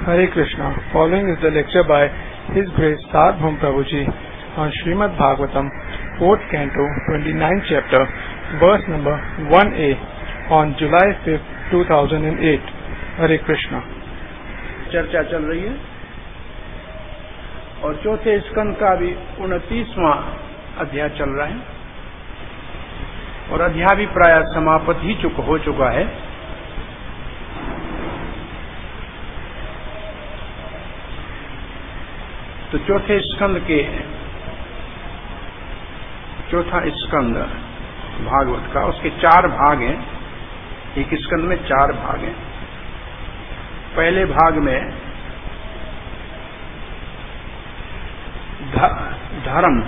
Hare Krishna. Following is the lecture by His Grace Sarbham Prabhuji on Srimad Bhagavatam, 4th Canto, 29th chapter, verse number 1a on July 5th, 2008. Hare Krishna. चर्चा चल रही है और चौथे स्कंद का भी 29वां अध्याय चल रहा है और अध्याय भी प्राय समाप्त ही हो चुका है। तो चौथे स्कंद के चौथा स्कंद भागवत का उसके 4 भाग हैं। एक स्कंद में 4 भाग हैं। पहले भाग में धर्म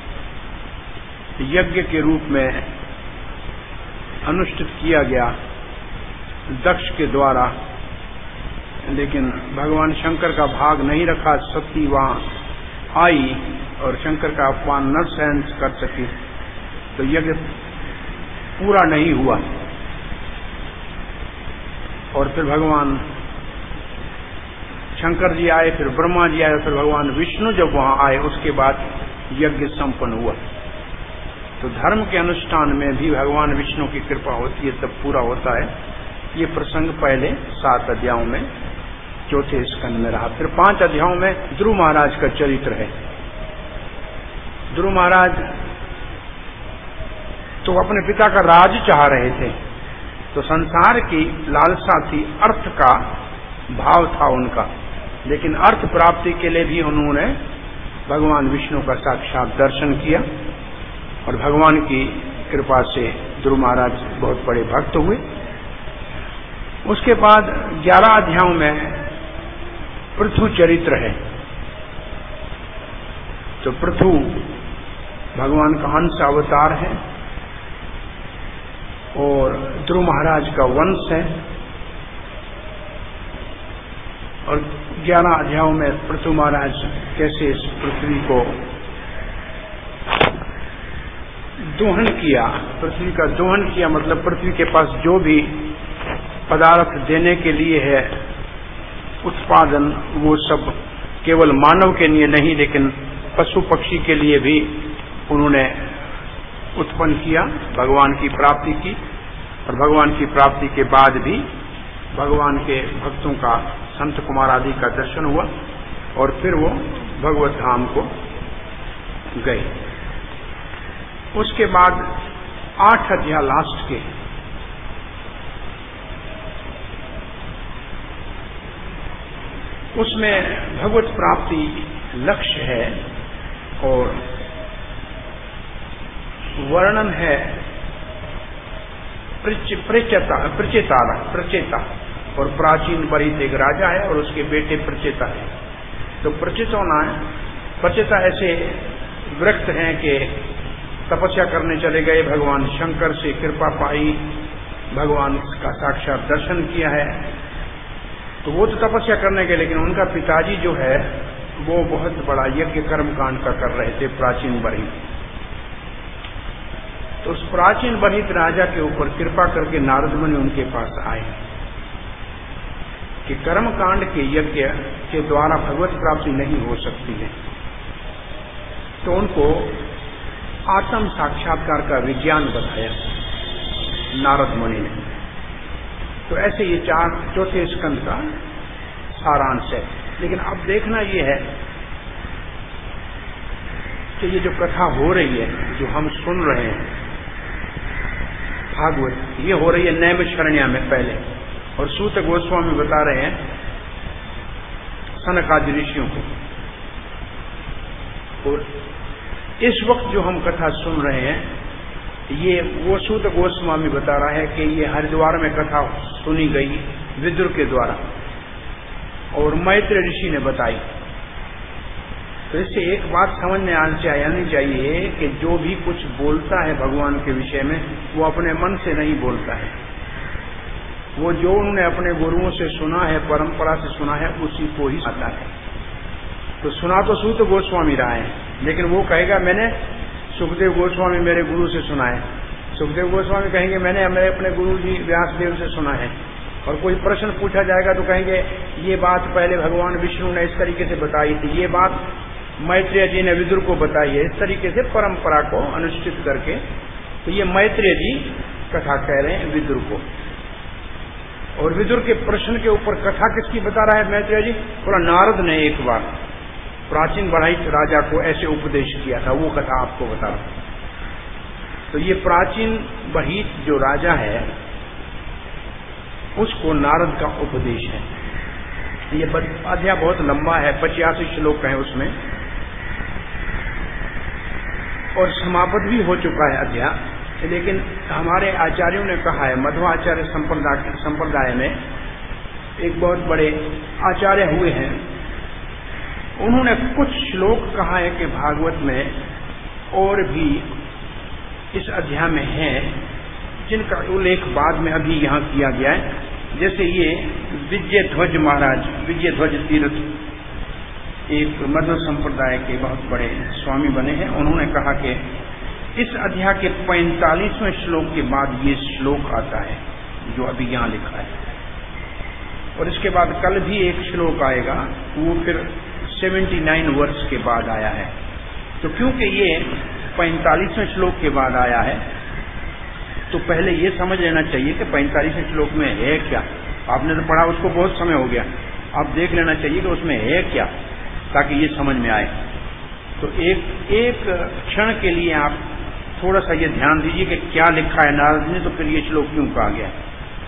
यज्ञ के रूप में अनुष्ठित किया गया दक्ष के द्वारा, लेकिन भगवान शंकर का भाग नहीं रखा। सती वहां आई और शंकर का अपमान न सहन कर सकी, तो यज्ञ पूरा नहीं हुआ। और फिर भगवान शंकर जी आए, फिर ब्रह्मा जी आए, फिर भगवान विष्णु जब वहां आए उसके बाद यज्ञ संपन्न हुआ। तो धर्म के अनुष्ठान में भी भगवान विष्णु की कृपा होती है, तब पूरा होता है। ये प्रसंग पहले 7 अध्यायों में चौथे स्कंद में रहा। फिर 5 अध्यायों में ध्रुव महाराज का चरित्र है। ध्रुव महाराज तो अपने पिता का राज चाह रहे थे, तो संसार की लालसा थी, अर्थ का भाव था उनका, लेकिन अर्थ प्राप्ति के लिए भी उन्होंने भगवान विष्णु का साक्षात दर्शन किया और भगवान की कृपा से ध्रुव महाराज बहुत बड़े भक्त हुए। उसके बाद 11 अध्यायों में पृथु चरित्र है। तो पृथु भगवान का अंश अवतार है और ध्रुव महाराज का वंश है। और 11 अध्यायों में पृथु महाराज कैसे इस पृथ्वी को दोहन किया, पृथ्वी का दोहन किया, मतलब पृथ्वी के पास जो भी पदार्थ देने के लिए है उत्पादन, वो सब केवल मानव के लिए नहीं लेकिन पशु पक्षी के लिए भी उन्होंने उत्पन्न किया, भगवान की प्राप्ति की। और भगवान की प्राप्ति के बाद भी भगवान के भक्तों का, संत कुमार आदि का दर्शन हुआ और फिर वो भगवत धाम को गए। उसके बाद 8 अध्याय लास्ट के उसमें भगवत प्राप्ति लक्ष्य है और वर्णन है प्रचेता और प्राचीन परित एक राजा है और उसके बेटे प्रचेता है। तो प्रचेता ऐसे वृक्त हैं कि तपस्या करने चले गए, भगवान शंकर से कृपा पाई, भगवान का साक्षात दर्शन किया है। तो वो तो तपस्या करने गए, लेकिन उनका पिताजी जो है वो बहुत बड़ा यज्ञ कर्म कांड का कर रहे थे, प्राचीन बरहित। तो उस प्राचीन बरहित राजा के ऊपर कृपा करके नारद मुनि उनके पास आए कि कर्म कांड के यज्ञ के द्वारा भगवत प्राप्ति नहीं हो सकती है। तो उनको आत्म साक्षात्कार का विज्ञान बताया नारद मुनि ने। तो ऐसे ये 4 चौथे स्कंद का सारांश है। लेकिन अब देखना ये है कि ये जो कथा हो रही है, जो हम सुन रहे हैं भागवत, ये हो रही है नैमिषारण्य में पहले, और सूत गोस्वामी बता रहे हैं सनक आदि ऋषियों को। और इस वक्त जो हम कथा सुन रहे हैं, ये वो सूत गोस्वामी बता रहा है कि ये हरिद्वार में कथा सुनी गई विदुर के द्वारा और मैत्रेय ऋषि ने बताई। तो इससे एक बात समझ में आनी चाहिए कि जो भी कुछ बोलता है भगवान के विषय में, वो अपने मन से नहीं बोलता है। वो जो उन्होंने अपने गुरुओं से सुना है, परंपरा से सुना है, उसी को ही आता है। तो सुना तो सूत गोस्वामी रहा है, लेकिन वो कहेगा मैंने सुखदेव गोस्वामी मेरे गुरु से सुना है। सुखदेव गोस्वामी कहेंगे मैंने अपने गुरु जी व्यासदेव से सुना है। और कोई प्रश्न पूछा जाएगा तो कहेंगे ये बात पहले भगवान विष्णु ने इस तरीके से बताई थी, ये बात मैत्रेय जी ने विदुर को बताई है, इस तरीके से परंपरा को अनुष्ठित करके। तो ये मैत्रेय जी कथा कह रहे हैं विदुर को, और विदुर के प्रश्न के ऊपर कथा किसकी बता रहा है मैत्रेय जी? बोला नारद ने एक बार प्राचीन बढ़ाई राजा को ऐसे उपदेश किया था, वो कथा आपको बता रहा हूं। तो ये प्राचीन बहित जो राजा है उसको नारद का उपदेश है। ये अध्याय बहुत लंबा है, 85 श्लोक है उसमें, और समाप्त भी हो चुका है अध्याय। लेकिन हमारे आचार्यों ने कहा है, मध्वाचार्य संप्रदाय में एक बहुत बड़े आचार्य हुए हैं, उन्होंने कुछ श्लोक कहा है कि भागवत में और भी इस अध्याय में है जिनका उल्लेख बाद में अभी यहाँ किया गया है। जैसे ये विजय ध्वज महाराज, विजय ध्वज तीर्थ एक मध्व संप्रदाय के बहुत बड़े स्वामी बने हैं, उन्होंने कहा कि इस अध्याय के 45वें श्लोक के बाद ये श्लोक आता है जो अभी यहाँ लिखा है, और इसके बाद कल भी एक श्लोक आएगा, वो फिर 79 वर्ष के बाद आया है। तो क्योंकि ये 45वें श्लोक के बाद आया है, तो पहले ये समझ लेना चाहिए कि 45वें श्लोक में है क्या। आपने तो पढ़ा, उसको बहुत समय हो गया, आप देख लेना चाहिए कि उसमें है क्या, ताकि ये समझ में आए। तो एक क्षण के लिए आप थोड़ा सा ये ध्यान दीजिए कि क्या लिखा है नारद ने, तो फिर ये श्लोक क्यों कहा गया है।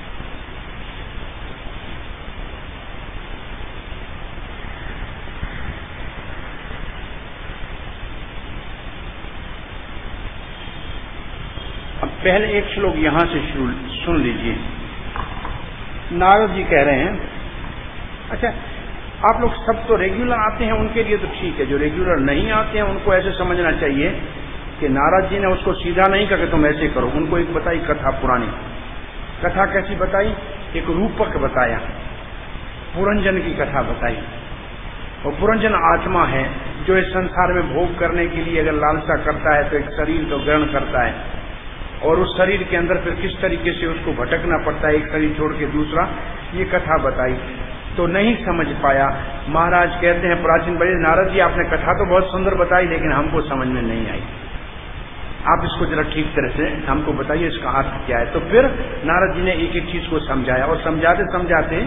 अब पहले एक श्लोक यहां से सुन लीजिए। नारद जी कह रहे हैं, अच्छा आप लोग सब तो रेगुलर आते हैं, उनके लिए तो ठीक है, जो रेगुलर नहीं आते हैं उनको ऐसे समझना चाहिए कि नारद जी ने उसको सीधा नहीं कहा कि तुम ऐसे करो। उनको एक बताई कथा, पुरानी कथा। कैसी बताई? एक रूपक बताया, पुरंजन की कथा बताई। और पुरंजन आत्मा है जो इस संसार में भोग करने के लिए अगर लालसा करता है तो एक शरीर को ग्रहण करता है, और उस शरीर के अंदर फिर किस तरीके से उसको भटकना पड़ता है, एक शरीर छोड़ के दूसरा, ये कथा बताई। तो नहीं समझ पाया। महाराज कहते हैं प्राचीन बड़े, नारद जी आपने कथा तो बहुत सुंदर बताई, लेकिन हमको समझ में नहीं आई, आप इसको जरा ठीक तरह से हमको बताइए इसका अर्थ क्या है। तो फिर नारद जी ने एक एक चीज को समझाया, और समझाते समझाते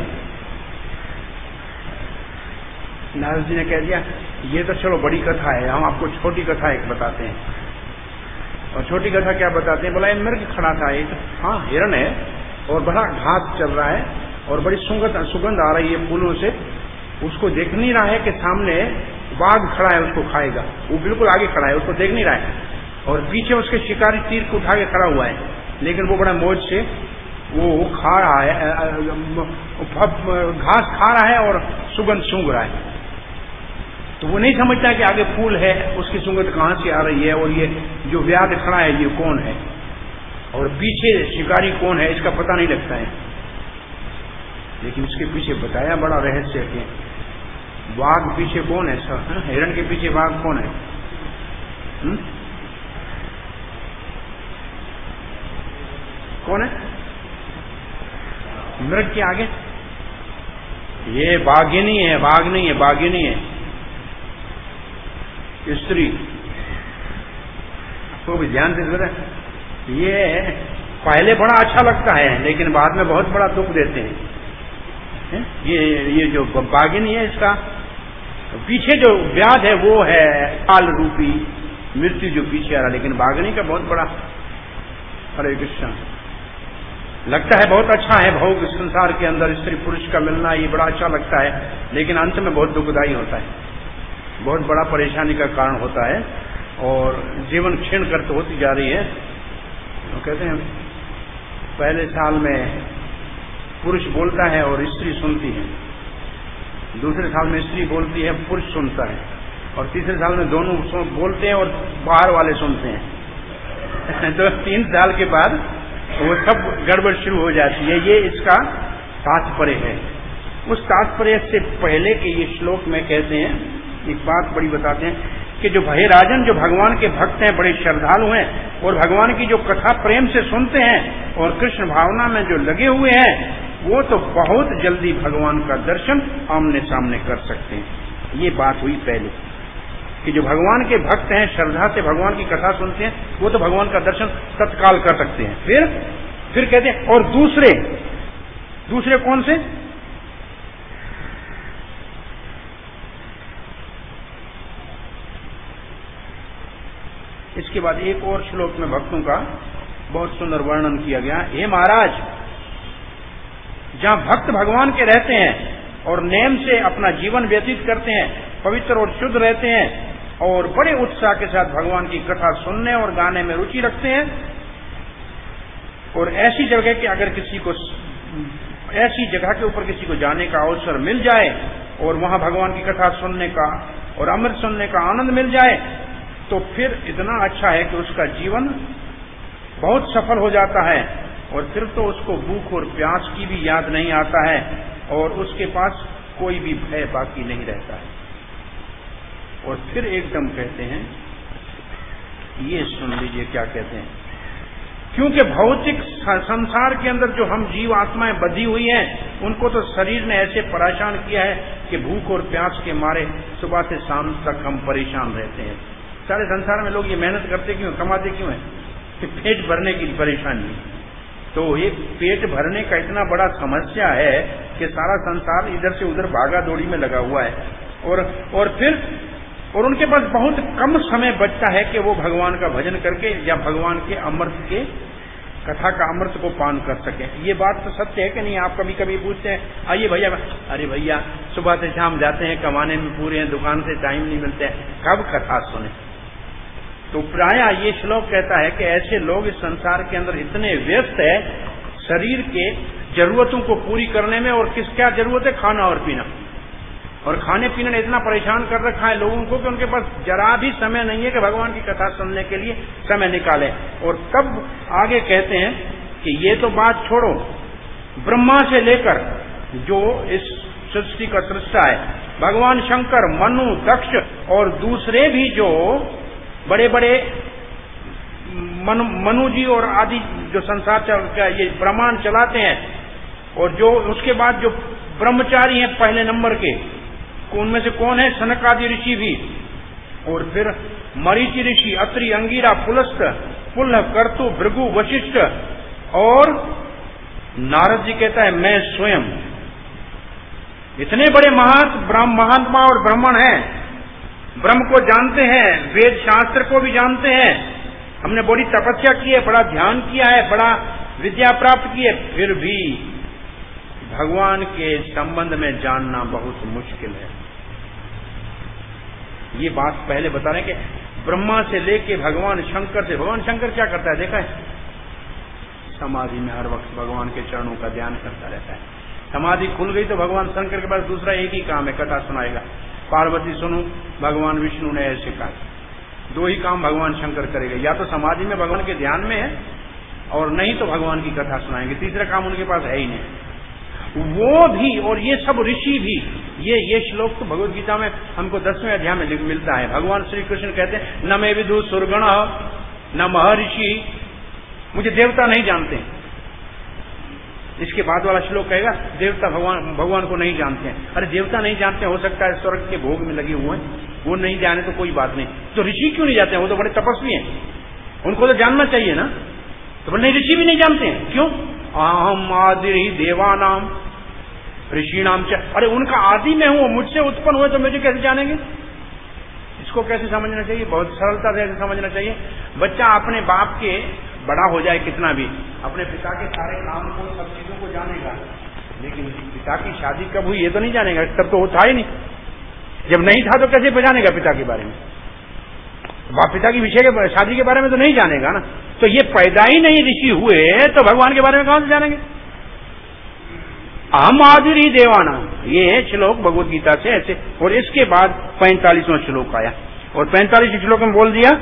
नारद जी ने कह दिया ये तो चलो बड़ी कथा है, हम आपको छोटी कथा एक बताते हैं। और छोटी कथा क्या बताते हैं? बोला एक मृग खड़ा था, एक हाँ हिरण है, और बड़ा घास चल रहा है, और बड़ी सुगंध आ रही है फूलों से। उसको देख नहीं रहा है कि सामने बाघ खड़ा है, उसको खाएगा। वो बिल्कुल आगे खड़ा है, उसको देख नहीं रहा है, और पीछे उसके शिकारी तीर को उठा के खड़ा हुआ है, लेकिन वो बड़ा मौज से वो खा रहा है, घास खा रहा है और सुगंध सूंघ रहा है। तो वो नहीं समझता कि आगे फूल है, उसकी सुगंध कहां से आ रही है, और ये जो व्याध खड़ा है ये कौन है, और पीछे शिकारी कौन है, इसका पता नहीं लगता है। लेकिन इसके पीछे बताया बड़ा रहस्य है, बाघ पीछे कौन है, हिरण के पीछे बाघ कौन है? कौन है? मृग के आगे ये बाघिनी है, बाघ नहीं है, बाघिनी है, स्त्री। तो भी ध्यान से जरा, ये पहले बड़ा अच्छा लगता है, लेकिन बाद में बहुत बड़ा दुख देते हैं। ये जो बाघिनी है, इसका पीछे जो व्याध है वो है काल रूपी मृत्यु जो पीछे आ रहा, लेकिन बाघिनी का बहुत बड़ा। हरे कृष्ण। लगता है बहुत अच्छा है, भोग संसार के अंदर स्त्री पुरुष का मिलना ये बड़ा अच्छा लगता है, लेकिन अंत में बहुत दुखदायी होता है, बहुत बड़ा परेशानी का कारण होता है, और जीवन क्षीण करते होती जा रही है। तो कहते हैं पहले साल में पुरुष बोलता है और स्त्री सुनती है, दूसरे साल में स्त्री बोलती है, पुरुष सुनता है, और तीसरे साल में दोनों बोलते हैं और बाहर वाले सुनते हैं। तो 3 साल के बाद वो सब गड़बड़ शुरू हो जाती है। ये इसका तात्पर्य है। उस तात्पर्य से पहले के ये श्लोक में कहते हैं, एक बात बड़ी बताते हैं कि जो भय राजन, जो भगवान के भक्त हैं, बड़े श्रद्धालु हैं, और भगवान की जो कथा प्रेम से सुनते हैं और कृष्ण भावना में जो लगे हुए हैं, वो तो बहुत जल्दी भगवान का दर्शन आमने सामने कर सकते हैं। ये बात हुई पहले कि जो भगवान के भक्त हैं, श्रद्धा से भगवान की कथा सुनते हैं, वो तो भगवान का दर्शन तत्काल कर सकते हैं। फिर कहते हैं और दूसरे कौन से? इसके बाद एक और श्लोक में भक्तों का बहुत सुंदर वर्णन किया गया। हे महाराज, जहां भक्त भगवान के रहते हैं और नेम से अपना जीवन व्यतीत करते हैं, पवित्र और शुद्ध रहते हैं और बड़े उत्साह के साथ भगवान की कथा सुनने और गाने में रुचि रखते हैं, और ऐसी जगह के अगर ऐसी जगह के ऊपर किसी को जाने का अवसर मिल जाए और वहां भगवान की कथा सुनने का और अमृत सुनने का आनंद मिल जाए, तो फिर इतना अच्छा है कि उसका जीवन बहुत सफल हो जाता है, और फिर तो उसको भूख और प्यास की भी याद नहीं आता है, और उसके पास कोई भी भय बाकी नहीं रहता है। और फिर एकदम कहते हैं, ये सुन लीजिए क्या कहते हैं, क्योंकि भौतिक संसार के अंदर जो हम जीव आत्माएं बधी हुई हैं, उनको तो शरीर ने ऐसे परेशान किया है कि भूख और प्यास के मारे सुबह से शाम तक हम परेशान रहते हैं। सारे संसार में लोग ये मेहनत करते क्यों, कमाते क्यों हैं? कि पेट भरने की परेशानी। तो एक पेट भरने का इतना बड़ा समस्या है कि सारा संसार इधर से उधर भागा दौड़ी में लगा हुआ है, और उनके पास बहुत कम समय बचता है कि वो भगवान का भजन करके या भगवान के अमृत के कथा का अमृत को पान कर सके। ये बात तो सत्य है कि नहीं? आप कभी कभी पूछते हैं, आइए भैया, अरे भैया सुबह से शाम जाते हैं, कमाने में पूरे हैं, दुकान से टाइम नहीं मिलते हैं, कब कथा सुने? तो प्राय ये श्लोक कहता है कि ऐसे लोग इस संसार के अंदर इतने व्यस्त है शरीर के जरूरतों को पूरी करने में, और क्या जरूरत है? खाना और पीना, और खाने पीने ने इतना परेशान कर रखा है लोगों को कि उनके पास जरा भी समय नहीं है कि भगवान की कथा सुनने के लिए समय निकालें। और तब आगे कहते हैं कि ये तो बात छोड़ो, ब्रह्मा से लेकर जो इस सृष्टि का सृष्टा है, भगवान शंकर, मनु, दक्ष और दूसरे भी जो बड़े बड़े मनु जी और आदि जो संसार का ये प्रमाण चलाते हैं, और जो उसके बाद जो ब्रह्मचारी हैं पहले नंबर के, उनमें से कौन है? सनक आदि ऋषि भी, और फिर मरीचि ऋषि, अत्रि, अंगिरा, पुलस्त, पुल्ह, कर्तु, भृगु, वशिष्ठ, और नारद जी कहता है मैं स्वयं। इतने बड़े महात्मा और ब्राह्मण हैं, ब्रह्म को जानते हैं, वेद शास्त्र को भी जानते हैं, हमने बड़ी तपस्या की है, बड़ा ध्यान किया है, बड़ा विद्या प्राप्त की है, फिर भी भगवान के संबंध में जानना बहुत मुश्किल है। ये बात पहले बता रहे हैं कि ब्रह्मा से लेके भगवान शंकर से, भगवान शंकर क्या करता है देखा है? समाधि में हर वक्त भगवान के चरणों का ध्यान करता रहता है। समाधि खुल गई तो भगवान शंकर के पास दूसरा एक ही काम है, कथा सुनाएगा। पार्वती सुनो, भगवान विष्णु ने ऐसे कहा। दो ही काम भगवान शंकर करेगा, या तो समाधि में भगवान के ध्यान में है, और नहीं तो भगवान की कथा सुनाएंगे। तीसरा काम उनके पास है ही नहीं। वो भी और ये सब ऋषि भी, ये श्लोक तो भगवत गीता में हमको 10वें अध्याय में मिलता है। भगवान श्री कृष्ण कहते हैं, न मैं विदु सुरगण न महर्षि, मुझे देवता नहीं जानते। इसके बाद वाला श्लोक कहेगा देवता भगवान को नहीं जानते हैं। अरे देवता नहीं जानते, हो सकता है स्वर्ग के भोग में लगे हुए हैं, वो नहीं जाने तो कोई बात नहीं। तो ऋषि क्यों नहीं जाते हैं? वो तो बड़े तपस्वी हैं, उनको तो जानना चाहिए ना। तो नहीं, ऋषि भी नहीं जानते हैं। क्यों? अहम आदि देवानाम ऋषिणाम च। अरे उनका आदि में हूं, मुझसे उत्पन्न हुए तो मुझे कैसे जानेंगे? इसको कैसे समझना चाहिए? बहुत सरलता से समझना चाहिए। बच्चा अपने बाप के बड़ा हो जाए कितना भी, अपने पिता के सारे काम को, सब चीजों को जानेगा, लेकिन पिता की शादी कब हुई ये तो नहीं जानेगा। तब तो वो था ही नहीं, जब नहीं था तो कैसे जानेगा पिता के बारे में? बाप पिता की विषय के शादी के बारे में तो नहीं जानेगा ना। तो ये पैदा ही नहीं ऋषि हुए तो भगवान के बारे में कहां से जानेंगे? अहम आदिर देवाना, ये है श्लोक भगवत गीता से ऐसे। और इसके बाद 45वां श्लोक आया, और 45वें श्लोक में बोल दिया,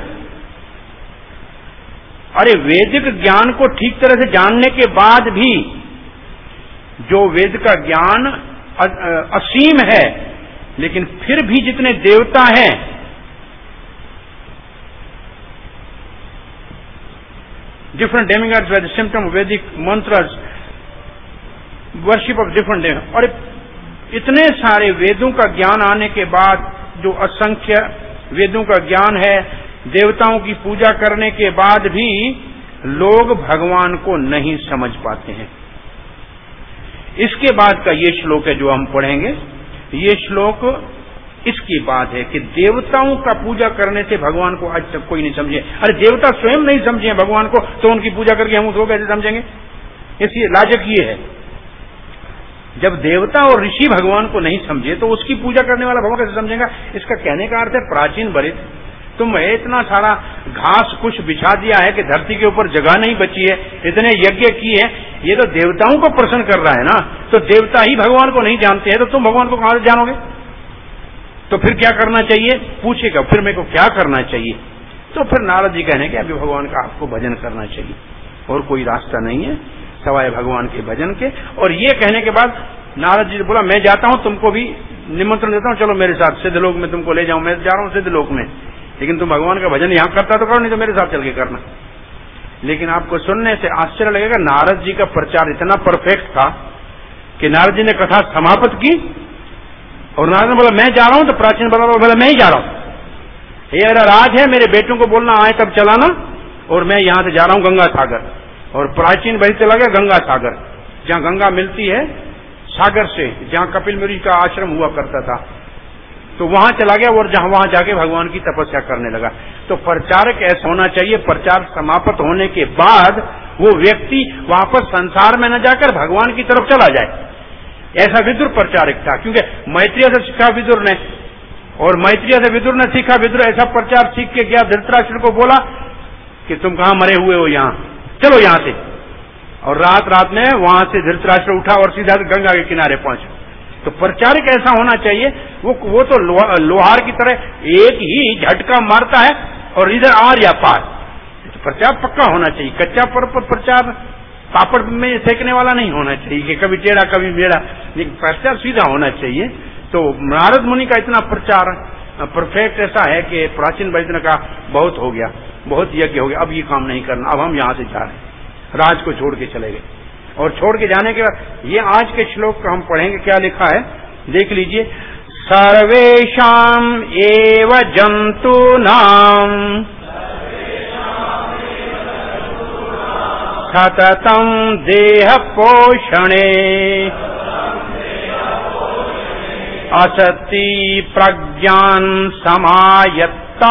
अरे वैदिक ज्ञान को ठीक तरह से जानने के बाद भी जो वेद का ज्ञान असीम है, लेकिन फिर भी जितने देवता हैं, different demigods were the symptom of Vedic mantras, worship of different. और इतने सारे वेदों का ज्ञान आने के बाद, जो असंख्य वेदों का ज्ञान है, देवताओं की पूजा करने के बाद भी लोग भगवान को नहीं समझ पाते हैं। इसके बाद का ये श्लोक है जो हम पढ़ेंगे। ये श्लोक इसकी बात है कि देवताओं का पूजा करने से भगवान को आज तक कोई नहीं समझे। अरे देवता स्वयं नहीं समझे भगवान को, तो उनकी पूजा करके हम उसको कैसे समझेंगे? इसलिए लाजक ये है, जब देवता और ऋषि भगवान को नहीं समझे तो उसकी पूजा करने वाला भगवान कैसे समझेगा? इसका कहने का अर्थ है प्राचीन भरित तुम इतना सारा घास कुछ बिछा दिया है कि धरती के ऊपर जगह नहीं बची है, इतने यज्ञ किए हैं, ये तो देवताओं को प्रसन्न कर रहा है ना। तो देवता ही भगवान को नहीं जानते हैं तो तुम भगवान को कहां से जानोगे? तो फिर क्या करना चाहिए? पूछेगा फिर मेरे को क्या करना चाहिए? तो फिर नारद जी कहने के अभी भगवान का आपको भजन करना चाहिए, और कोई रास्ता नहीं है सवाए भगवान के भजन के। और ये कहने के बाद नारद जी ने बोला मैं जाता हूं, तुमको भी निमंत्रण देता हूं, चलो मेरे साथ सिद्धलोक में तुमको ले जाऊं। मैं जा रहा हूं सिद्धलोक में, लेकिन तुम भगवान का भजन यहां करता तो करो, नहीं तो मेरे साथ चल के करना। लेकिन आपको सुनने से आश्चर्य लगेगा, नारद जी का प्रचार इतना परफेक्ट था कि नारद जी ने कथा समाप्त की और नारद ने बोला मैं जा रहा हूं, तो प्राचीन बोला मैं ही जा रहा हूं, ये मेरा राज है, मेरे बेटों को बोलना आए तब चलाना, और मैं यहां से जा रहा हूं गंगा सागर। और प्राचीन वही चला गया गंगा सागर, जहां गंगा मिलती है सागर से, जहां कपिल मुनि का आश्रम हुआ करता था, तो वहां चला गया और जहां वहां जाके भगवान की तपस्या करने लगा। तो प्रचारक ऐसा होना चाहिए, प्रचार समाप्त होने के बाद वो व्यक्ति वापस संसार में न जाकर भगवान की तरफ चला जाए। ऐसा विदुर प्रचारक था, क्योंकि मैत्रेय से सीखा विदुर ने, और मैत्रेय से विदुर ने सीखा। विदुर ऐसा प्रचार सीख के गया, धृतराष्ट्र को बोला कि तुम कहां मरे हुए हो, यहां चलो यहां से। और रात रात में वहां से धृतराष्ट्र उठा और सीधा गंगा के किनारे पहुंचा। तो प्रचारक ऐसा होना चाहिए, वो तो लोहार की तरह एक ही झटका मारता है और इधर आर या पार। तो प्रचार पक्का होना चाहिए, कच्चा प्रचार पापड़ में सेकने वाला नहीं होना चाहिए कि कभी टेढ़ा कभी मेढ़ा, लेकिन प्रचार सीधा होना चाहिए। तो नारद मुनि का इतना प्रचार परफेक्ट ऐसा है कि प्राचीन वैद्य का बहुत हो गया, बहुत यज्ञ हो गया, अब ये काम नहीं करना, अब हम यहां से जा रहे हैं। राज को छोड़ के चले गए, और छोड़ के जाने के बाद ये आज के श्लोक का हम पढ़ेंगे, क्या लिखा है देख लीजिए। सर्वेषाम एव जंतूनाम सततं देह पोषणे असति प्रज्ञान समायत्ता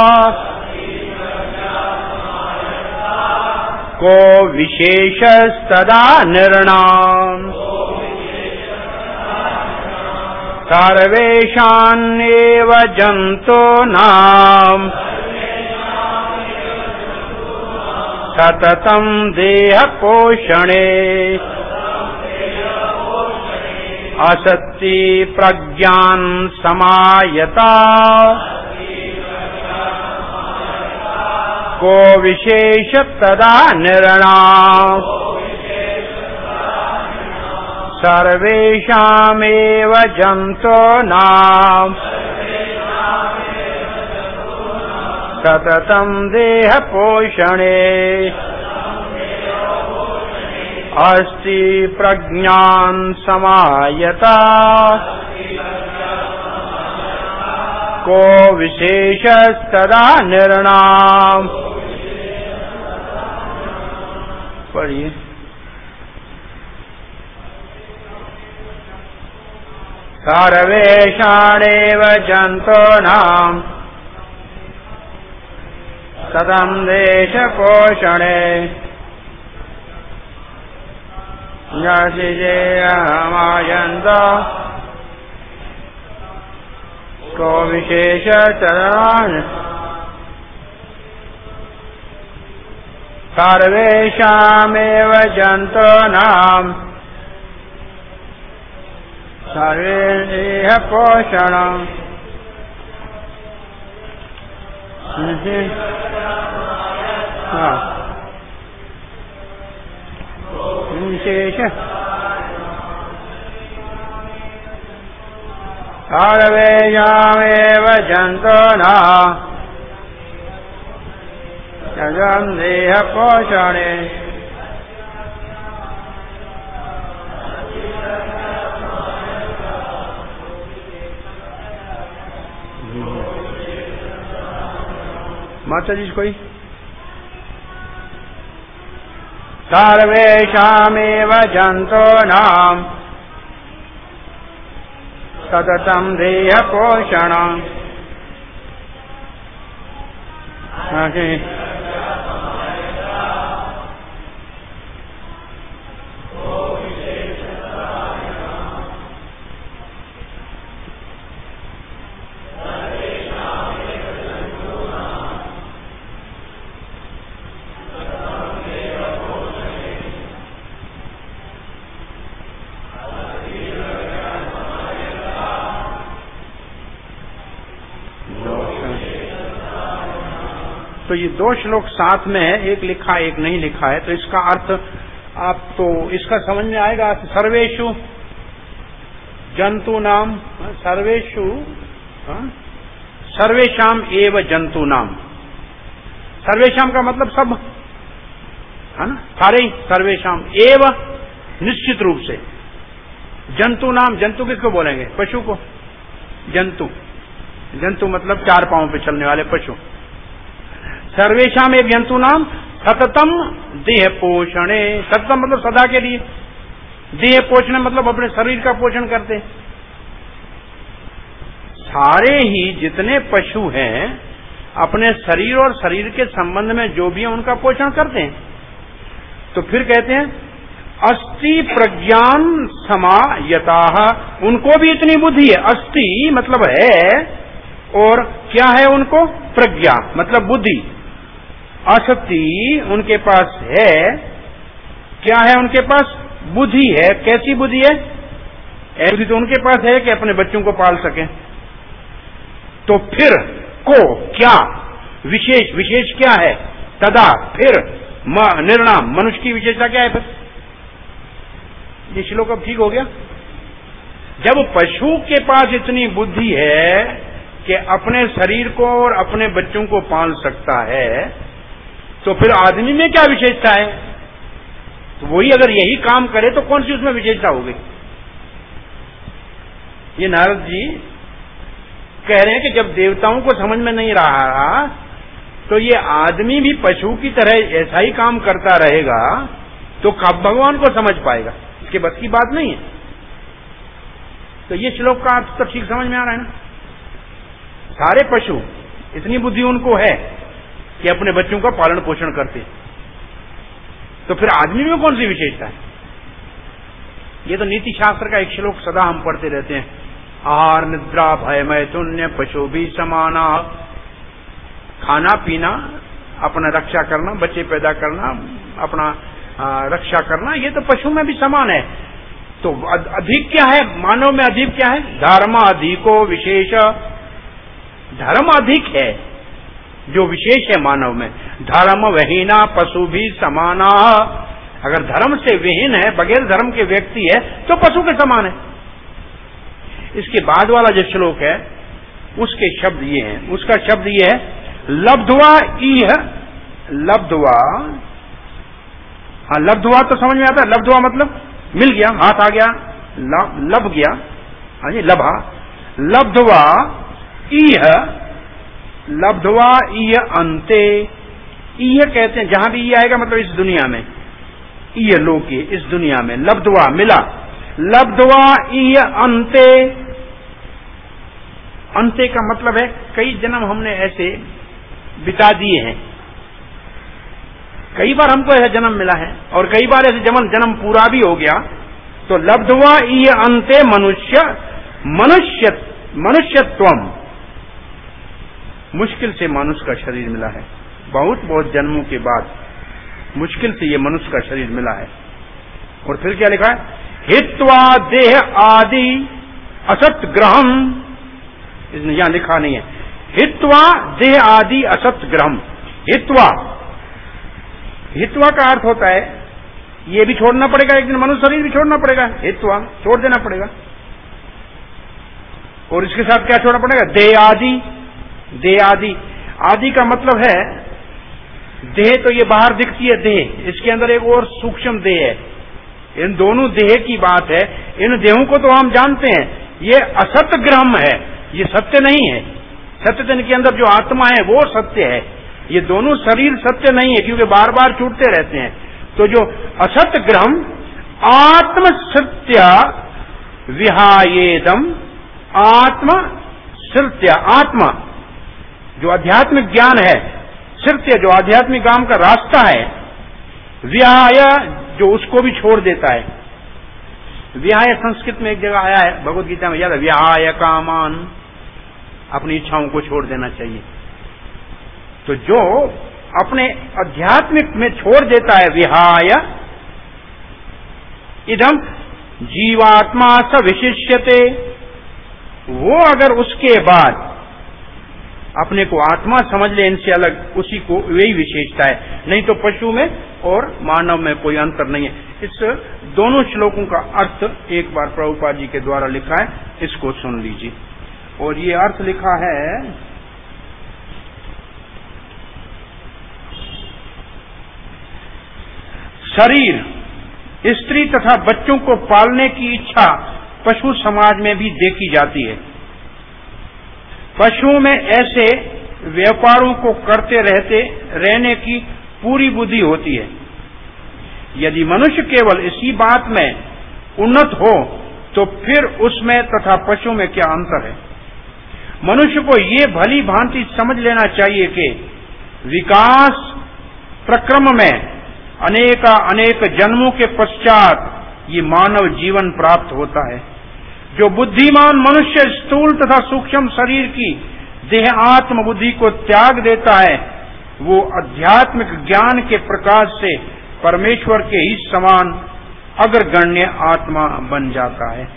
को विशेषस्तदा निर्णाम सर्वेषामेव जन्तूनां सततं देह पोषणे असति प्रज्ञान समायता को विशेष तदा निर्णाम सर्वेषामेव जन्तूनां सततं देह पोषणे अस्ति प्रज्ञान समायता को विशेषस्तदा निर्णाम। पढ़िए। सर्वेषामेव जन्तूनां सतं देश पोषणे यशिजेयमायन्त को विशेषतदान सर्वेषामेव जन्तूनां सर्वेदेह पोषणं विशेष सर्वेषामेव जन्तूनां सतं देह पोषणे माता जी कोई? सर्वेषामेव जन्तूनां सततं देह पोषणम्। तो ये दो श्लोक साथ में है, एक लिखा एक नहीं लिखा है, तो इसका अर्थ आप तो इसका समझ में आएगा। सर्वेषु जंतु नाम, सर्वेषु सर्वेशाम एव जंतु नाम। सर्वेशाम का मतलब सब है ना, सारे सर्वेशाम एव निश्चित रूप से। जंतु नाम, जंतु किसको बोलेंगे? पशु को। जंतु, जंतु मतलब चार पांव पे चलने वाले पशु। सर्वेशाम एक जंतु नाम सततम देह पोषणे। सततम मतलब सदा के लिए, देह पोषण मतलब अपने शरीर का पोषण करते। सारे ही जितने पशु हैं अपने शरीर और शरीर के संबंध में जो भी है उनका पोषण करते हैं। तो फिर कहते हैं अस्ति प्रज्ञान समायताः, उनको भी इतनी बुद्धि है। अस्ति मतलब है, और क्या है उनको? प्रज्ञा मतलब बुद्धि। असति उनके पास है, क्या है उनके पास? बुद्धि है। कैसी बुद्धि है? बुद्धि तो उनके पास है कि अपने बच्चों को पाल सके। तो फिर को क्या विशेष, विशेष क्या है? तदा फिर निर्णाम, मनुष्य की विशेषता क्या है? फिर ये श्लोक अब ठीक हो गया। जब पशु के पास इतनी बुद्धि है कि अपने शरीर को और अपने बच्चों को पाल सकता है, तो फिर आदमी में क्या विशेषता है? तो वही अगर यही काम करे तो कौन सी उसमें विशेषता होगी? ये नारद जी कह रहे हैं कि जब देवताओं को समझ में नहीं रहा तो ये आदमी भी पशु की तरह ऐसा ही काम करता रहेगा तो कब भगवान को समझ पाएगा? इसके बस की बात नहीं है। तो ये श्लोक का अर्थ तो ठीक समझ में आ रहा है ना। सारे पशु इतनी बुद्धि उनको है कि अपने बच्चों का पालन पोषण करते, तो फिर आदमी में कौन सी विशेषता है? ये तो नीति शास्त्र का एक श्लोक सदा हम पढ़ते रहते हैं। आहार निद्रा भय मैथुन्य पशु भी समाना। खाना पीना, अपना रक्षा करना, बच्चे पैदा करना, अपना रक्षा करना, ये तो पशु में भी समान है। तो अधिक क्या है मानव में? अधिक क्या है? धर्म अधिको विशेष। धर्म अधिक है, जो विशेष है मानव में। धर्म वहीना पशु भी समाना। अगर धर्म से विहीन है, बगैर धर्म के व्यक्ति है, तो पशु के समान है। इसके बाद वाला जो श्लोक है उसके शब्द ये हैं, उसका शब्द ये है लब्ध्वा इह। लब्ध्वा, हाँ लब्ध्वा तो समझ में आता है। लब्ध्वा मतलब मिल गया, हाथ आ गया, लब गया, हाँ जी लभा। लब्ध्वा इह, लब्ध्वा इह अन्ते। इह कहते हैं जहां भी इह आएगा मतलब इस दुनिया में, इह लोके, इस दुनिया में। लब्ध्वा मिला, लब्ध्वा इह अन्ते। अंते का मतलब है कई जन्म हमने ऐसे बिता दिए हैं, कई बार हमको ऐसा जन्म मिला है और कई बार ऐसे जन्म पूरा भी हो गया। तो लब्ध्वा इह अन्ते मनुष्य, मनुष्यत्वम। मुश्किल से मनुष्य का शरीर मिला है, बहुत बहुत जन्मों के बाद मुश्किल से ये मनुष्य का शरीर मिला है। और फिर क्या लिखा है? हित्वा देह आदि असत ग्रहम। इसने यहां लिखा नहीं है। हित्वा देह आदि असत ग्रहम। हित्वा, हित्वा का अर्थ होता है ये भी छोड़ना पड़ेगा, एक दिन मनुष्य शरीर भी छोड़ना पड़ेगा। हित्वा छोड़ देना पड़ेगा। और इसके साथ क्या छोड़ना पड़ेगा? देह आदि। देह आदि, आदि का मतलब है देह तो ये बाहर दिखती है देह, इसके अंदर एक और सूक्ष्म देह है। इन दोनों देह की बात है। इन देहों को तो हम जानते हैं, ये असत ग्रहम है, ये सत्य नहीं है। सत्य तो इनके अंदर जो आत्मा है वो सत्य है, ये दोनों शरीर सत्य नहीं है, क्योंकि बार बार छूटते रहते हैं। तो जो असत ग्रहम आत्म सत्य विहायेदम, आत्म सत्य, आत्मा जो आध्यात्मिक ज्ञान है, सत्य जो आध्यात्मिक काम का रास्ता है, विहाय जो उसको भी छोड़ देता है। विहाय संस्कृत में एक जगह आया है, भगवत गीता में याद है, विहाय कामान, अपनी इच्छाओं को छोड़ देना चाहिए। तो जो अपने आध्यात्मिक में छोड़ देता है, विहाय इदम जीवात्मा स विशिष्यते, वो अगर उसके बाद अपने को आत्मा समझ ले, इनसे अलग, उसी को वही विशेषता है। नहीं तो पशु में और मानव में कोई अंतर नहीं है। इस दोनों श्लोकों का अर्थ एक बार प्रभुपाद जी के द्वारा लिखा है, इसको सुन लीजिए। और ये अर्थ लिखा है, शरीर, स्त्री तथा बच्चों को पालने की इच्छा पशु समाज में भी देखी जाती है। पशुओं में ऐसे व्यापारों को करते रहने की पूरी बुद्धि होती है। यदि मनुष्य केवल इसी बात में उन्नत हो तो फिर उसमें तथा पशुओं में क्या अंतर है। मनुष्य को ये भली भांति समझ लेना चाहिए कि विकास प्रक्रम में अनेक जन्मों के पश्चात ये मानव जीवन प्राप्त होता है। जो बुद्धिमान मनुष्य स्थूल तथा सूक्ष्म शरीर की देह आत्म बुद्धि को त्याग देता है, वो आध्यात्मिक ज्ञान के प्रकाश से परमेश्वर के ही समान अग्रगण्य आत्मा बन जाता है।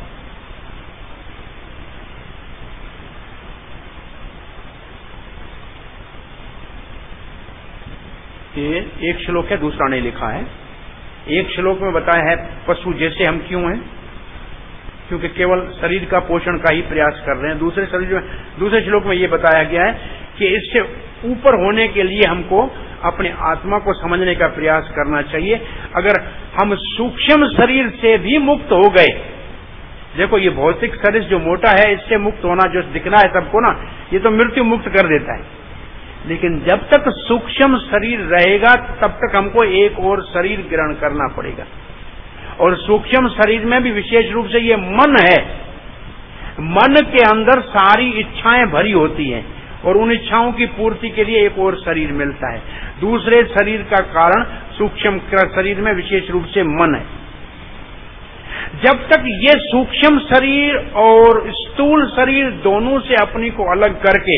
ये एक श्लोक है, दूसरा नहीं लिखा है। एक श्लोक में बताया है पशु जैसे हम क्यों हैं, क्योंकि केवल शरीर का पोषण का ही प्रयास कर रहे हैं। दूसरे श्लोक में ये बताया गया है कि इससे ऊपर होने के लिए हमको अपने आत्मा को समझने का प्रयास करना चाहिए। अगर हम सूक्ष्म शरीर से भी मुक्त हो गए, देखो ये भौतिक शरीर जो मोटा है, इससे मुक्त होना जो दिखना है सबको ना, ये तो मृत्यु मुक्त कर देता है। लेकिन जब तक सूक्ष्म शरीर रहेगा तब तक हमको एक और शरीर ग्रहण करना पड़ेगा। और सूक्ष्म शरीर में भी विशेष रूप से ये मन है, मन के अंदर सारी इच्छाएं भरी होती हैं और उन इच्छाओं की पूर्ति के लिए एक और शरीर मिलता है। दूसरे शरीर का कारण सूक्ष्म शरीर में विशेष रूप से मन है। जब तक ये सूक्ष्म शरीर और स्थूल शरीर दोनों से अपनी को अलग करके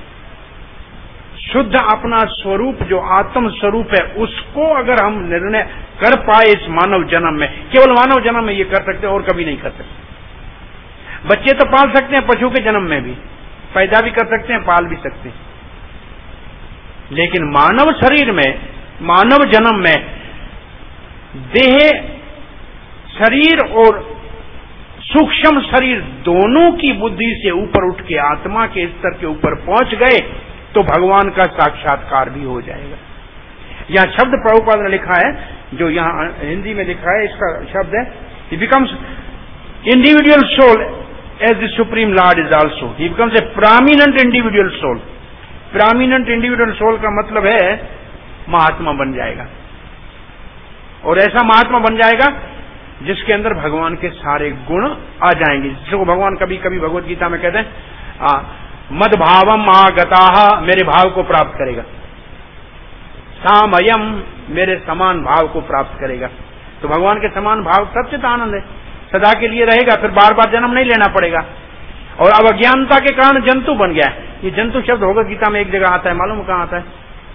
शुद्ध अपना स्वरूप जो आत्म स्वरूप है उसको अगर हम निर्णय कर पाए इस मानव जन्म में, केवल मानव जन्म में ये कर सकते हैं और कभी नहीं कर सकते। बच्चे तो पाल सकते हैं, पशु के जन्म में भी पैदा भी कर सकते हैं, पाल भी सकते हैं, लेकिन मानव शरीर में, मानव जन्म में देह शरीर और सूक्ष्म शरीर दोनों की बुद्धि से ऊपर उठ के आत्मा के स्तर के ऊपर पहुंच गए तो भगवान का साक्षात्कार भी हो जाएगा। यहां शब्द प्रभुपाद ने लिखा है, जो यहां हिंदी में लिखा है, इसका शब्द है, he becomes individual soul as the supreme lord is also, he becomes a prominent individual soul. Prominent individual soul का मतलब है महात्मा बन जाएगा, और ऐसा महात्मा बन जाएगा जिसके अंदर भगवान के सारे गुण आ जाएंगे, जिसको भगवान कभी कभी भगवत गीता में कहते हैं मद भावम आगताः, मेरे भाव को प्राप्त करेगा, सामयम, मेरे समान भाव को प्राप्त करेगा। तो भगवान के समान भाव सच्चित आनंद है, सदा के लिए रहेगा, फिर बार बार जन्म नहीं लेना पड़ेगा। और अब अज्ञानता के कारण जंतु बन गया है। ये जंतु शब्द भगवत गीता में एक जगह आता है, मालूम कहां आता है?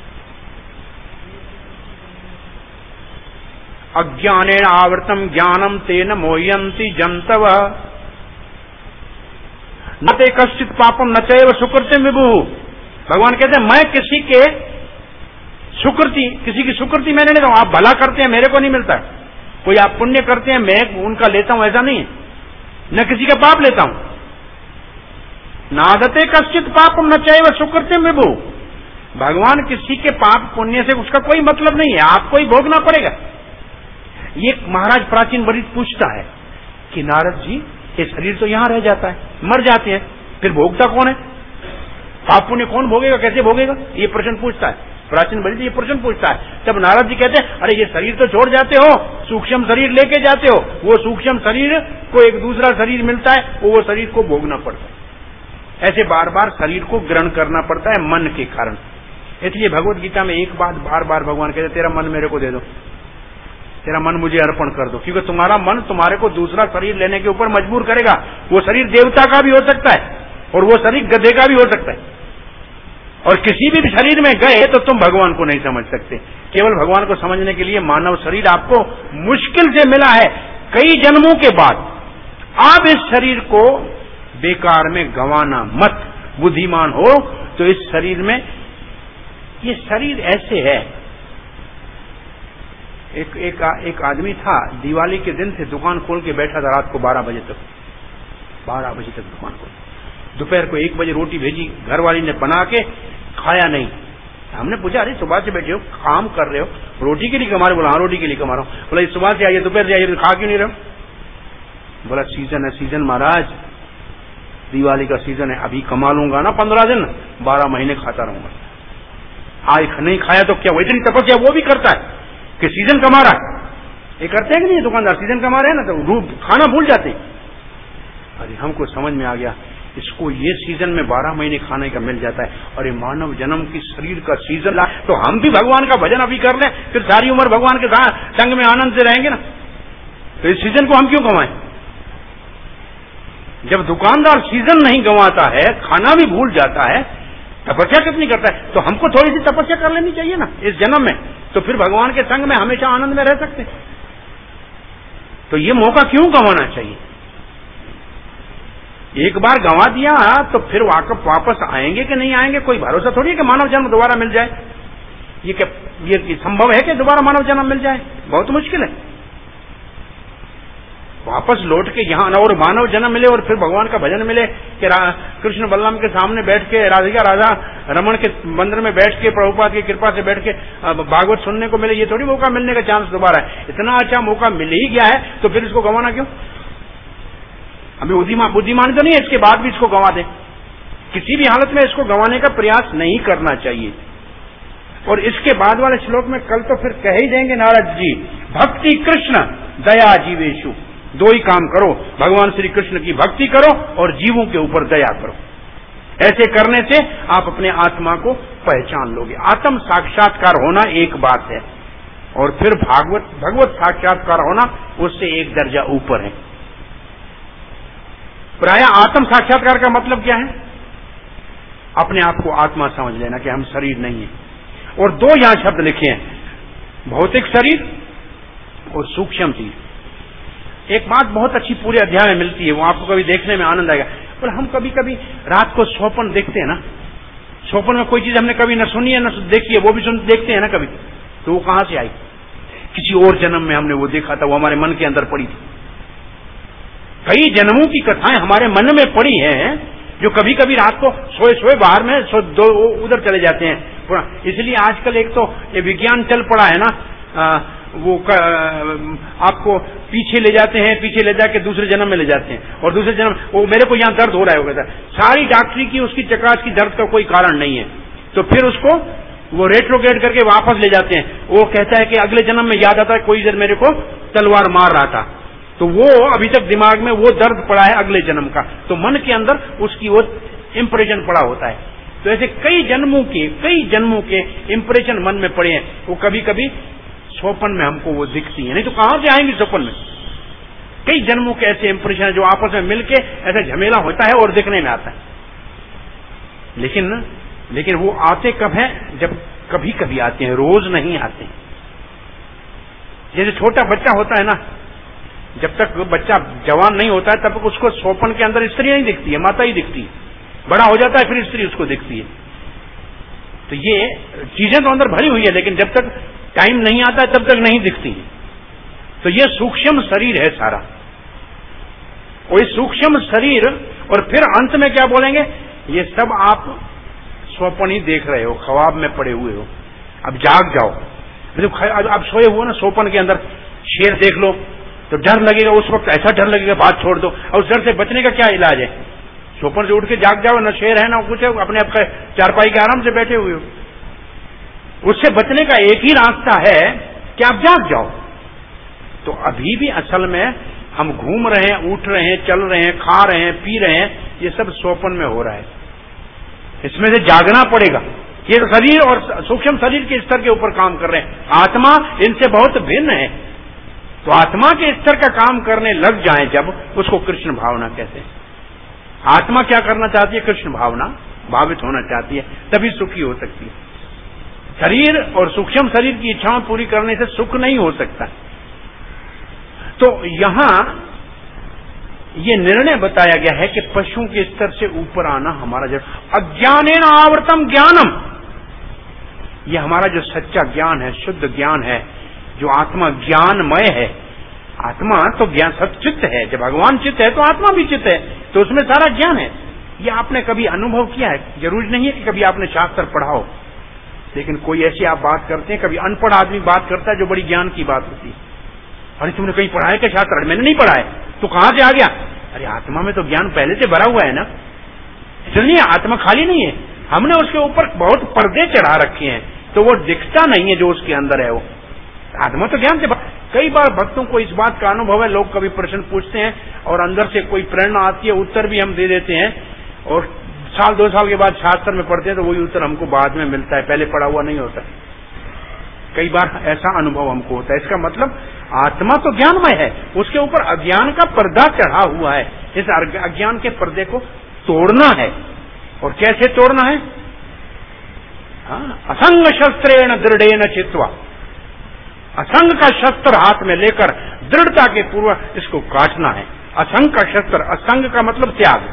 अज्ञानेन आवृतम ज्ञानम तेन मोह्यन्ति जंतवः न ते कश्चित पापम न चैव सुकृतिम विभु। भगवान कहते हैं मैं किसी के सुकृति, किसी की सुकृति मैंने नहीं, आप भला करते हैं मेरे को नहीं मिलता, कोई आप पुण्य करते हैं मैं उनका लेता हूं, ऐसा नहीं है, न किसी का पाप लेता हूं। नादते कश्चित पापम न चैव सुकृतिम विभु। भगवान किसी के पाप पुण्य से उसका कोई मतलब नहीं है, आपको ही भोगना पड़ेगा। ये महाराज प्राचीन वरिष्ठ पूछता है कि नारद जी ये शरीर तो यहां रह जाता है, मर जाते हैं, फिर भोगता कौन है? पाप पुण्य कौन भोगेगा, कैसे भोगेगा? ये प्रश्न पूछता है। प्राचीन बलि ये प्रश्न पूछता है। तब नारद जी कहते हैं, अरे ये शरीर तो छोड़ जाते हो, सूक्ष्म शरीर लेके जाते हो, वो सूक्ष्म शरीर को एक दूसरा शरीर मिलता है, वो शरीर को भोगना पड़ता है। ऐसे बार बार शरीर को ग्रहण करना पड़ता है मन के कारण। इसलिए भगवत गीता में एक बात बार बार भगवान कहते, तेरा मन मेरे को दे दो, तेरा मन मुझे अर्पण कर दो, क्योंकि तुम्हारा मन तुम्हारे को दूसरा शरीर लेने के ऊपर मजबूर करेगा। वो शरीर देवता का भी हो सकता है और वो शरीर गधे का भी हो सकता है, और किसी भी शरीर में गए तो तुम भगवान को नहीं समझ सकते। केवल भगवान को समझने के लिए मानव शरीर आपको मुश्किल से मिला है, कई जन्मों के बाद। आप इस शरीर को बेकार में गंवाना मत। बुद्धिमान हो तो इस शरीर में, ये शरीर ऐसे है। एक आदमी था, दिवाली के दिन से दुकान खोल के बैठा था रात को 12 बजे तक दुकान खोल। दोपहर को 1 बजे रोटी भेजी, घर वाली ने बना के, खाया नहीं। हमने पूछा, अरे सुबह से बैठे हो, काम कर रहे हो, रोटी के लिए कमा रहे हो? बोला हाँ रोटी के लिए कमा रहा हूं। बोला सुबह से आइए, दोपहर से आइए, खा क्यों नहीं रहे हो? बोला सीजन है, सीजन महाराज, दिवाली का सीजन है, अभी कमा लूंगा ना 15 दिन, 12 महीने खाता रहूंगा। आज नहीं खाया तो क्या? वो इतनी तपस्या वो भी करता है कि सीजन कमा रहा है। ये करते हैं कि नहीं दुकानदार, सीजन कमा रहे हैं ना, तो खाना भूल जाते। अरे हमको समझ में आ गया, इसको ये सीजन में 12 महीने खाने का मिल जाता है, और ये मानव जन्म की शरीर का सीजन, तो हम भी भगवान का भजन अभी कर लें, फिर सारी उम्र भगवान के साथ संग में आनंद से रहेंगे ना। तो इस सीजन को हम क्यों गंवाएं? जब दुकानदार सीजन नहीं गंवाता है, खाना भी भूल जाता है, तपस्या कितनी करता है, तो हमको थोड़ी सी तपस्या कर लेनी चाहिए ना इस जन्म में, तो फिर भगवान के संग में हमेशा आनंद में रह सकते। तो ये मौका क्यों गंवाना चाहिए? एक बार गंवा दिया तो फिर वापस आएंगे कि नहीं आएंगे, कोई भरोसा थोड़ी है कि मानव जन्म दोबारा मिल जाए। ये संभव है कि दोबारा मानव जन्म मिल जाए? बहुत मुश्किल है। वापस लौट के यहाँ और मानव जन्म मिले और फिर भगवान का भजन मिले कि कृष्ण बलराम के सामने बैठ के, राधिका राधा रमण के मंदिर में बैठ के, प्रभुपाद की कृपा से बैठ के भागवत सुनने को मिले, ये थोड़ी मौका मिलने का चांस दोबारा है। इतना अच्छा मौका मिल ही गया है तो फिर इसको गंवाना क्यों? हमें बुद्धिमान तो नहीं है इसके बाद भी इसको गंवा दें। किसी भी हालत में इसको गंवाने का प्रयास नहीं करना चाहिए। और इसके बाद वाले श्लोक में कल तो फिर कह ही देंगे नारद जी, भक्ति कृष्ण दया जीवेशु। दो ही काम करो, भगवान श्री कृष्ण की भक्ति करो और जीवों के ऊपर दया करो। ऐसे करने से आप अपने आत्मा को पहचान लोगे। आत्म साक्षात्कार होना एक बात है, और फिर भगवत साक्षात्कार होना उससे एक दर्जा ऊपर है। प्राय आत्म साक्षात्कार का मतलब क्या है? अपने आप को आत्मा समझ लेना कि हम शरीर नहीं है। और दो यहां शब्द लिखे हैं, भौतिक शरीर और सूक्ष्म चीज। एक बात बहुत अच्छी पूरे अध्याय में मिलती है, वो आपको कभी देखने में आनंद आएगा। पर हम कभी कभी रात को स्वप्न देखते हैं ना, स्वप्न में कोई चीज हमने कभी न सुनी है न देखी है, वो भी देखते हैं ना कभी, तो वो कहां से आई? किसी और जन्म में हमने वो देखा था, वो हमारे मन के अंदर पड़ी थी। कई जन्मों की कथाएं हमारे मन में पड़ी हैं, जो कभी कभी रात को सोए सोए बाहर में उधर चले जाते हैं। इसलिए आजकल एक तो ये विज्ञान चल पड़ा है ना, आपको पीछे ले जाते हैं, पीछे ले जाके दूसरे जन्म में ले जाते हैं, और दूसरे जन्म वो मेरे को यहाँ दर्द हो रहा है, होगा सारी डॉक्टरी की उसकी चकाच की दर्द का कोई कारण नहीं है, तो फिर उसको वो रेट्रोग्रेड करके वापस ले जाते हैं। वो कहता है कि अगले जन्म में याद आता है कोई देर मेरे को तलवार मार रहा था, तो वो अभी तक दिमाग में वो दर्द पड़ा है अगले जन्म का, तो मन के अंदर उसकी वो इंप्रेशन पड़ा होता है। तो ऐसे कई जन्मों के इंप्रेशन मन में पड़े हैं, वो कभी कभी स्वप्न में हमको वो दिखती है, नहीं तो कहां से आएंगे स्वप्न में? कई जन्मों के ऐसे इंप्रेशन जो आपस में मिलके ऐसा झमेला होता है और दिखने में आता है। लेकिन वो आते कब है? जब कभी कभी आते हैं, रोज नहीं आते। जैसे छोटा बच्चा होता है ना, जब तक बच्चा जवान नहीं होता है तब तक उसको स्वप्न के अंदर स्त्री नहीं दिखती है, माता ही दिखती है। बड़ा हो जाता है फिर स्त्री उसको दिखती है। तो ये चीजें तो अंदर भरी हुई है, लेकिन जब तक टाइम नहीं आता है तब तक नहीं दिखती है। तो ये सूक्ष्म शरीर है सारा, और इस सूक्ष्म शरीर, और फिर अंत में क्या बोलेंगे? ये सब आप स्वप्न ही देख रहे हो, ख्वाब में पड़े हुए हो, अब जाग जाओ। मतलब आप सोए हुए ना स्वप्न के अंदर, शेर देख लो तो डर लगेगा, उस वक्त ऐसा डर लगेगा, बात छोड़ दो। और उस डर से बचने का क्या इलाज है? स्वप्न से उठ के जाग जाओ, न शेर है ना कुछ है, अपने आप चारपाई के आराम से बैठे हुए हो। उससे बचने का एक ही रास्ता है कि आप जाग जाओ। तो अभी भी असल में हम घूम रहे हैं, उठ रहे हैं, चल रहे हैं, खा रहे हैं, पी रहे हैं, ये सब सोपन में हो रहा है। इसमें से जागना पड़ेगा। ये शरीर और सूक्ष्म शरीर के स्तर के ऊपर काम कर रहे हैं, आत्मा इनसे बहुत भिन्न है। तो आत्मा के स्तर का काम करने लग जाए जब, उसको कृष्ण भावना कहते हैं। आत्मा क्या करना चाहती है? कृष्ण भावना, भावित होना चाहती है, तभी सुखी हो सकती है। शरीर और सूक्ष्म शरीर की इच्छाएं पूरी करने से सुख नहीं हो सकता। तो यहां ये निर्णय बताया गया है कि पशुओं के स्तर से ऊपर आना हमारा जो अज्ञानेन आवृतम ज्ञानम, ये हमारा जो सच्चा ज्ञान है, शुद्ध ज्ञान है, जो आत्मा ज्ञानमय है। आत्मा तो ज्ञान सच्चित्त है, जब भगवान चित्त है तो आत्मा भी चित्त है, तो उसमें सारा ज्ञान है। ये आपने कभी अनुभव किया है? जरूरी नहीं है कि कभी आपने शास्त्र पढ़ा हो, लेकिन कोई ऐसी आप बात करते हैं, कभी अनपढ़ आदमी बात करता है जो बड़ी ज्ञान की बात होती है। अरे तुमने कहीं पढ़ा है क्या शास्त्र? मैंने नहीं पढ़ा है। तो कहां से आ गया? अरे आत्मा में तो ज्ञान पहले से भरा हुआ है ना, इसलिए आत्मा खाली नहीं है, हमने उसके ऊपर बहुत पर्दे चढ़ा रखे हैं, तो वो दिखता नहीं है जो उसके अंदर है। वो आत्मा तो ज्ञान से कई बार भक्तों को इस बात का अनुभव है, लोग कभी प्रश्न पूछते हैं और अंदर से कोई प्रेरणा आती है, उत्तर भी हम दे देते हैं, और साल 2 साल के बाद शास्त्र में पढ़ते हैं तो वही उत्तर हमको बाद में मिलता है, पहले पढ़ा हुआ नहीं होता। कई बार ऐसा अनुभव हमको होता है। इसका मतलब आत्मा तो ज्ञानमय है, उसके ऊपर अज्ञान का पर्दा चढ़ा हुआ है। इस अज्ञान के पर्दे को तोड़ना है। और कैसे तोड़ना है? असंग शस्त्रेण दृढ़ेन चित्वा, असंग का शस्त्र हाथ में लेकर दृढ़ता के पूर्वक इसको काटना है। असंग का शस्त्र, असंग का मतलब त्याग,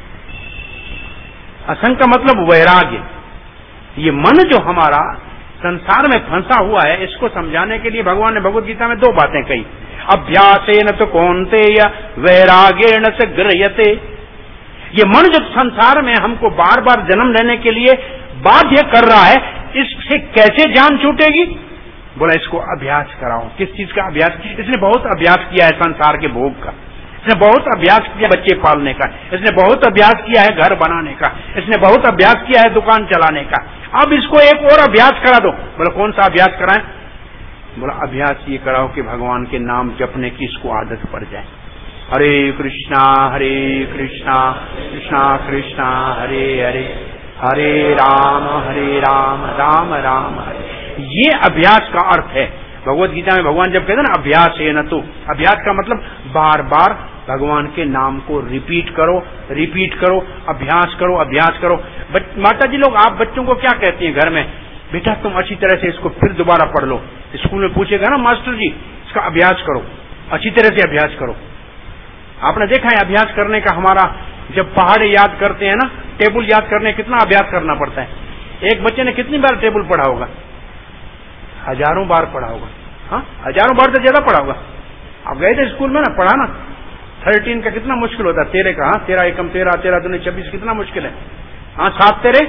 असंग का मतलब वैराग्य। ये मन जो हमारा संसार में फंसा हुआ है, इसको समझाने के लिए भगवान ने भगवत गीता में 2 बातें कही। अभ्यासेन तो कौन्तेय वैराग्येण से गृह्यते। ये मन जो संसार में हमको बार बार जन्म लेने के लिए बाध्य कर रहा है, इससे कैसे जान छूटेगी? बोला इसको अभ्यास कराओ। किस चीज का अभ्यास? इसने बहुत अभ्यास किया है संसार के भोग का, इसने बहुत अभ्यास किया बच्चे पालने का, इसने बहुत अभ्यास किया है घर बनाने का, इसने बहुत अभ्यास किया है दुकान चलाने का, अब इसको एक और अभ्यास करा दो। बोला कौन सा अभ्यास कराएं? बोला अभ्यास ये कराओ कि भगवान के नाम जपने की इसको आदत पड़ जाए। हरे कृष्णा कृष्णा कृष्णा हरे हरे, हरे राम राम राम हरे। ये अभ्यास का अर्थ है। भगवत गीता में भगवान जब कहते हैं ना अभ्यास है न, तो अभ्यास का मतलब बार बार भगवान के नाम को रिपीट करो, अभ्यास करो, अभ्यास करो। माता जी लोग, आप बच्चों को क्या कहती हैं घर में? बेटा तुम अच्छी तरह से इसको फिर दोबारा पढ़ लो। स्कूल में पूछेगा ना मास्टर जी, इसका अभ्यास करो, अच्छी तरह से अभ्यास करो। आपने देखा है अभ्यास करने का हमारा, जब पहाड़ याद करते हैं ना, टेबल याद करने कितना अभ्यास करना पड़ता है। एक बच्चे ने कितनी बार टेबल पढ़ा होगा? हजारों बार पढ़ा होगा। हाँ, हजारों बार से ज्यादा पढ़ा होगा। आप गए थे स्कूल में ना, पढ़ा ना। 13 का कितना मुश्किल होता है? 13 का, 13 एकम 13, 13 दूनी 26, कितना मुश्किल है। हाँ, 7 तेरे।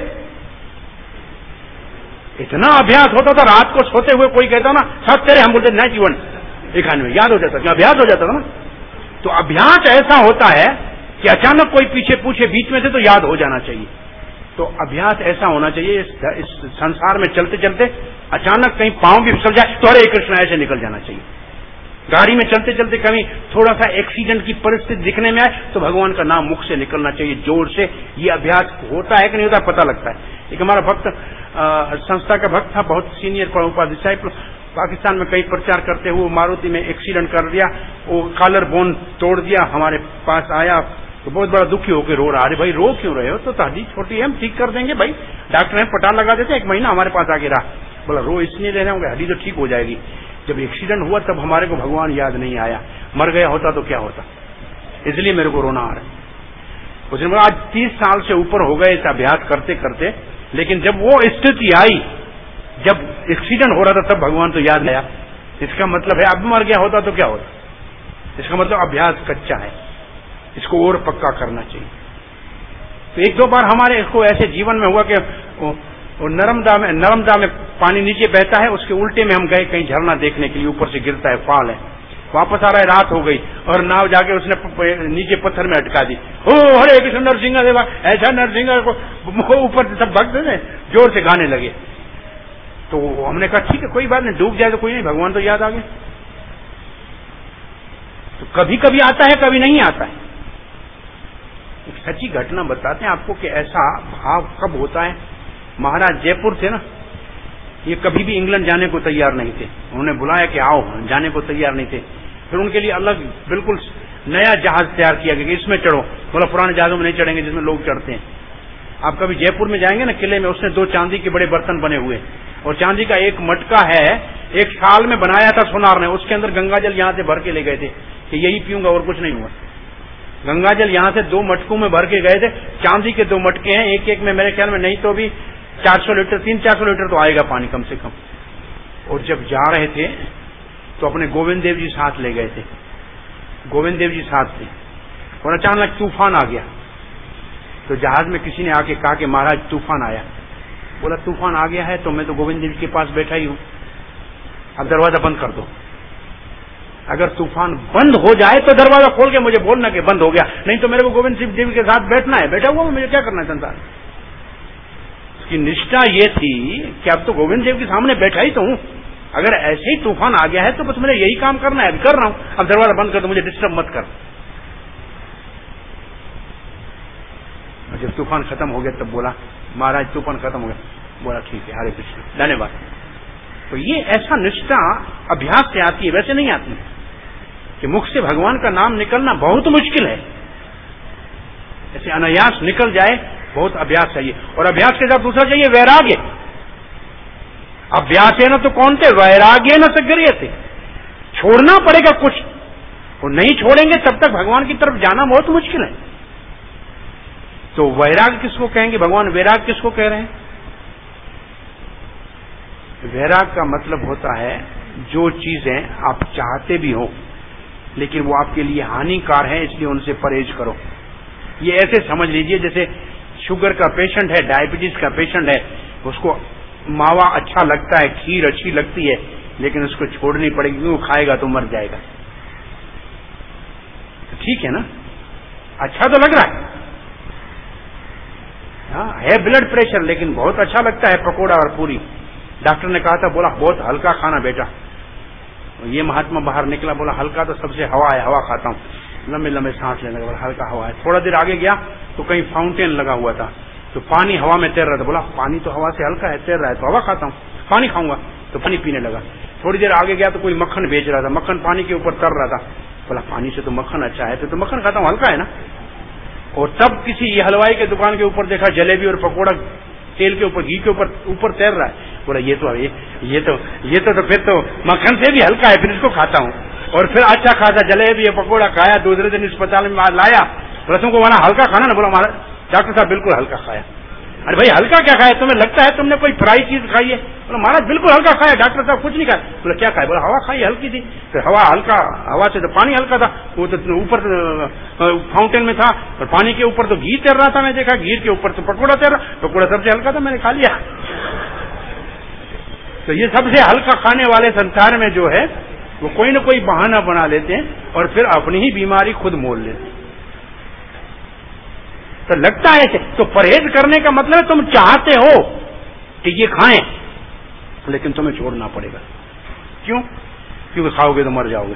इतना अभ्यास होता था, रात को सोते हुए कोई कहता ना 7 तेरे, हम बोलते नहीं जीवन 91, याद हो जाता, अभ्यास हो जाता था ना। तो अभ्यास ऐसा होता है कि अचानक कोई पीछे पूछे बीच में से तो याद हो जाना चाहिए। तो अभ्यास ऐसा होना चाहिए, इस संसार में चलते चलते अचानक कहीं पांव भी फिसल जाए तो हरे कृष्ण ऐसे निकल जाना चाहिए। गाड़ी में चलते चलते कहीं थोड़ा सा एक्सीडेंट की परिस्थिति दिखने में आए तो भगवान का नाम मुख से निकलना चाहिए जोर से। ये अभ्यास होता है कि नहीं होता पता लगता है। एक हमारा भक्त संस्था का भक्त था, बहुत सीनियर प्रभुपाद डिसाइपल, पाकिस्तान में कई प्रचार करते हुए मारुति में एक्सीडेंट कर दिया, वो कॉलर बोन तोड़ दिया। हमारे पास आया तो बहुत बड़ा दुखी होकर रो रहा। अरे भाई रो क्यों रहे हो? तो हड्डी छोटी है, हम ठीक कर देंगे भाई, डॉक्टर ने पटान लगा देते। 1 महीना हमारे पास आगे रहा। बोला रो इसलिए ले रहे होंगे, हड्डी तो ठीक हो जाएगी। जब एक्सीडेंट हुआ तब हमारे को भगवान याद नहीं आया, मर गया होता तो क्या होता, इसलिए मेरे को रोना आ रहा है। उसने बोला आज 30 साल से ऊपर हो गए इस अभ्यास करते करते, लेकिन जब वो स्थिति आई, जब एक्सीडेंट हो रहा था तब भगवान तो याद आया। इसका मतलब है अब मर गया होता तो क्या होता। इसका मतलब अभ्यास कच्चा है, इसको और पक्का करना चाहिए। तो 1-2 बार हमारे इसको ऐसे जीवन में हुआ कि नर्मदा में पानी नीचे बहता है, उसके उल्टे में हम गए कहीं झरना देखने के लिए, ऊपर से गिरता है, फॉल है। वापस आ रहा है, रात हो गई और नाव जाके उसने नीचे पत्थर में अटका दी। ओ हरे कृष्ण नरसिंह देवा, ऐसा नरसिंह को ऊपर सब भक्त ने जोर से गाने लगे। तो हमने कहा ठीक है कोई बात नहीं, डूब जाए तो कोई नहीं, भगवान तो याद आ गया। तो कभी कभी आता है, कभी नहीं आता है। एक सच्ची घटना बताते हैं आपको कि ऐसा भाव कब होता है। महाराज जयपुर थे ना, ये कभी भी इंग्लैंड जाने को तैयार नहीं थे। उन्होंने बुलाया कि आओ, जाने को तैयार नहीं थे। फिर उनके लिए अलग बिल्कुल नया जहाज तैयार किया गया कि इसमें चढ़ो। बोला पुराने जहाजों में नहीं चढ़ेंगे जिसमें लोग चढ़ते हैं। आप कभी जयपुर में जाएंगे ना, किले में, उसने 2 चांदी के बड़े बर्तन बने हुए, और चांदी का एक मटका है, एक साल में बनाया था सोनार ने, उसके अंदर गंगा जल यहां से भर के ले गए थे कि यही पीऊंगा और कुछ नहीं हुआ। गंगा जल यहां से 2 मटकों में भर के गए थे। चांदी के 2 मटके हैं, एक एक में मेरे ख्याल में नहीं तो भी 400 लीटर, 300-400 लीटर तो आएगा पानी कम से कम। और जब जा रहे थे तो अपने गोविंद देव जी साथ ले गए थे, गोविंद देव जी साथ थे, और अचानक तूफान आ गया। तो जहाज में किसी ने आके कहा कि महाराज तूफान आया। बोला तूफान आ गया है तो मैं तो गोविंद देव जी के पास बैठा ही हूं, अब दरवाजा बंद कर दो। अगर तूफान बंद हो जाए तो दरवाजा खोल के मुझे बोलना कि बंद हो गया, नहीं तो मेरे को गोविंद सिंह देव के साथ बैठना है, बैठा हुआ मुझे क्या करना है संसार। उसकी निष्ठा ये थी कि अब तो गोविंद देव के सामने बैठा ही तो हूं, अगर ऐसे ही तूफान आ गया है तो बस मुझे यही काम करना है, कर रहा हूं, अब दरवाजा बंद कर दो, मुझे डिस्टर्ब मत कर। जब तूफान खत्म हो गया तब बोला महाराज तूफान खत्म हो गया। बोला ठीक है, हरे कृष्ण, धन्यवाद। तो ये ऐसा निष्ठा अभ्यास से आती है, वैसे नहीं आती कि मुख से भगवान का नाम निकलना बहुत मुश्किल है। ऐसे अनायास निकल जाए, बहुत अभ्यास चाहिए। और अभ्यास के साथ दूसरा चाहिए वैराग्य। अभ्यास है ना तो कौन थे, वैराग्य न सक्रिय थे, छोड़ना पड़ेगा कुछ, और नहीं छोड़ेंगे तब तक भगवान की तरफ जाना बहुत मुश्किल है। तो वैराग किसको कहेंगे, भगवान वैराग किसको कह रहे हैं। वैराग का मतलब होता है जो चीजें आप चाहते भी हो लेकिन वो आपके लिए हानिकार है, इसलिए उनसे परहेज करो। ये ऐसे समझ लीजिए जैसे शुगर का पेशेंट है, डायबिटीज का पेशेंट है, उसको मावा अच्छा लगता है, खीर अच्छी लगती है, लेकिन उसको छोड़नी पड़ेगी, क्यों खाएगा तो मर जाएगा। तो ठीक है ना, अच्छा तो लग रहा है, हाँ है ब्लड प्रेशर, लेकिन बहुत अच्छा लगता है पकोड़ा और पूरी। डॉक्टर ने कहा था, बोला बहुत हल्का खाना बेटा। ये महात्मा बाहर निकला, बोला हल्का तो सबसे हवा है, हवा खाता हूँ, लंबे लंबे सांस लेने लगा, हल्का हवा है। थोड़ा देर आगे गया तो कहीं फाउंटेन लगा हुआ था, तो पानी हवा में तैर रहा था। बोला पानी तो हवा से हल्का है, तैर रहा है तो हवा खाता हूँ, पानी खाऊंगा, तो पानी पीने लगा। थोड़ी देर आगे गया तो कोई मक्खन बेच रहा था, मक्खन पानी के ऊपर तर रहा था। बोला पानी से तो मक्खन अच्छा है, तो मक्खन खाता हूँ, हल्का है ना। और तब किसी हलवाई के दुकान के ऊपर देखा जलेबी और पकौड़ा तेल के ऊपर, घी के ऊपर तैर रहा है। बोला ये तो फिर तो मक्खन से भी हल्का है, फिर इसको खाता हूँ। और फिर अच्छा खासा जलेबी और पकौड़ा खाया, दूसरे दिन अस्पताल में लाया, रसों को बोला हल्का खाना ना। बोला महाराज डॉक्टर साहब बिल्कुल हल्का खाया। अरे भाई हल्का क्या खाया, तुम्हें लगता है तुमने कोई फ्राई चीज खाई है। बोला महाराज बिल्कुल हल्का खाया। डॉक्टर साहब कुछ नहीं खाया। बोला क्या खाया। बोला हवा खाई, हल्की थी। तो हवा हल्का, हवा से तो पानी हल्का था, वो तो ऊपर फाउंटेन में था, और पानी के ऊपर तो घी तैर रहा था, मैं देखा, घी के ऊपर तो पकौड़ा तैर रहा, पकौड़ा सबसे हल्का था, मैंने खा लिया। तो ये सबसे हल्का खाने वाले संसार में जो है वो कोई ना कोई बहाना बना लेते हैं और फिर अपनी ही बीमारी खुद मोल लेते हैं। तो लगता है तो परहेज करने का मतलब है तुम चाहते हो कि ये खाएं, लेकिन तुम्हें छोड़ना पड़ेगा। क्यों? क्योंकि खाओगे तो मर जाओगे।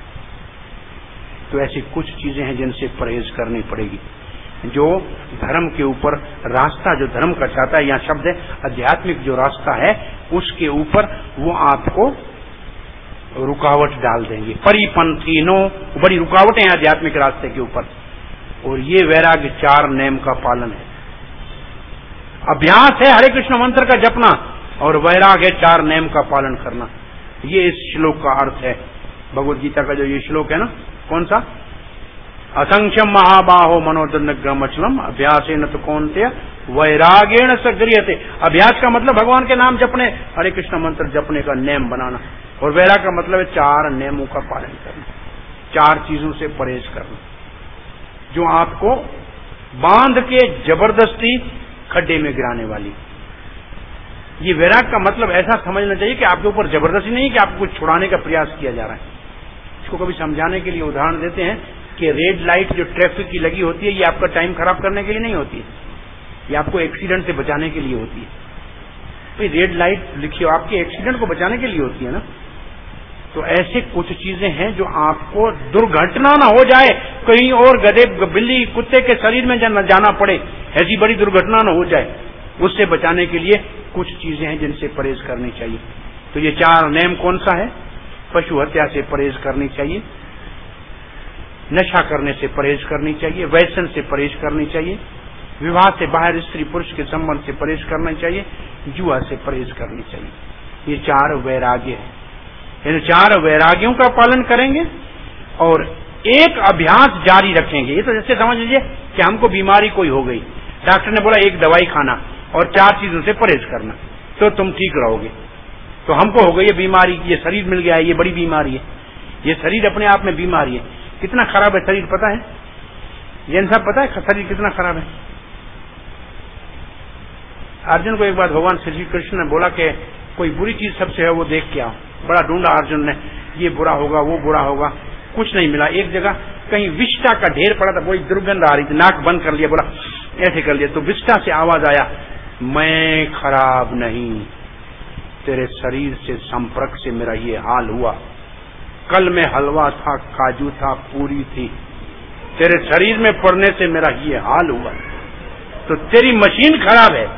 तो ऐसी कुछ चीजें हैं जिनसे परहेज करनी पड़ेगी। जो धर्म के ऊपर रास्ता, जो धर्म का चाहता है, यहाँ शब्द है आध्यात्मिक जो रास्ता है, उसके ऊपर वो आपको रुकावट डाल देंगे। परिपंथीनो, बड़ी रुकावटें हैं आध्यात्मिक रास्ते के ऊपर। और ये वैराग्य 4 नेम का पालन है। अभ्यास है हरे कृष्ण मंत्र का जपना, और वैराग है 4 नेम का पालन करना। ये इस श्लोक का अर्थ है। भगवद गीता का जो ये श्लोक है ना, कौन सा? असंख्यम महाबाहो मनोदन्नग्रमचलम अभ्यासेन तो कौन्तेय वैरागेण सक्रियते। अभ्यास का मतलब भगवान के नाम जपने, हरे कृष्ण मंत्र जपने का नेम बनाना। और वैराग का मतलब है 4 नेमों का पालन करना, 4 चीजों से परहेज करना जो आपको बांध के जबरदस्ती खड्डे में गिराने वाली। ये वैराग का मतलब ऐसा समझना चाहिए कि आपके ऊपर जबरदस्ती नहीं, कि आपको कुछ छुड़ाने का प्रयास किया जा रहा है। इसको कभी समझाने के लिए उदाहरण देते हैं कि रेड लाइट जो ट्रैफिक की लगी होती है, ये आपका टाइम खराब करने के लिए नहीं होती है, ये आपको एक्सीडेंट से बचाने के लिए होती है। भाई रेड लाइट लिखी हो, आपके एक्सीडेंट को बचाने के लिए होती है ना। तो ऐसे कुछ चीजें हैं जो आपको दुर्घटना ना हो जाए, कहीं और गधे बिल्ली कुत्ते के शरीर में जाना पड़े, ऐसी बड़ी दुर्घटना ना हो जाए, उससे बचाने के लिए कुछ चीजें हैं जिनसे परहेज करनी चाहिए। तो ये 4 नेम कौन सा है? पशु हत्या से परहेज करनी चाहिए, नशा करने से परहेज करनी चाहिए, व्यसन से परहेज करनी चाहिए, विवाह से बाहर स्त्री पुरुष के संबंध से परहेज करना चाहिए, जुआ से परहेज करनी चाहिए। ये 4 वैराग्य है। इन 4 वैराग्यों का पालन करेंगे और एक अभ्यास जारी रखेंगे। ये तो जैसे समझ लीजिए कि हमको बीमारी कोई हो गई, डॉक्टर ने बोला एक दवाई खाना और 4 चीजों से परहेज करना तो तुम ठीक रहोगे। तो हमको हो गई ये बीमारी, ये शरीर मिल गया है, ये बड़ी बीमारी है, ये शरीर अपने आप में बीमारी है। कितना खराब है शरीर पता है? जैन साहब पता है शरीर कितना खराब है? अर्जुन को एक बार भगवान श्री कृष्ण ने बोला कि कोई बुरी चीज सबसे है वो देख के आओ। बड़ा ढूंढा अर्जुन ने, ये बुरा होगा वो बुरा होगा, कुछ नहीं मिला। एक जगह कहीं विष्ठा का ढेर पड़ा था, बड़ी दुर्गंध आ रही थी, नाक बंद कर लिया, बोला ऐसे कर लिया तो विष्ठा से आवाज आया, मैं खराब नहीं, तेरे शरीर से संपर्क से मेरा ये हाल हुआ। कल में हलवा था, काजू था, पूरी थी, तेरे शरीर में पड़ने से मेरा ये हाल हुआ। तो तेरी मशीन खराब है।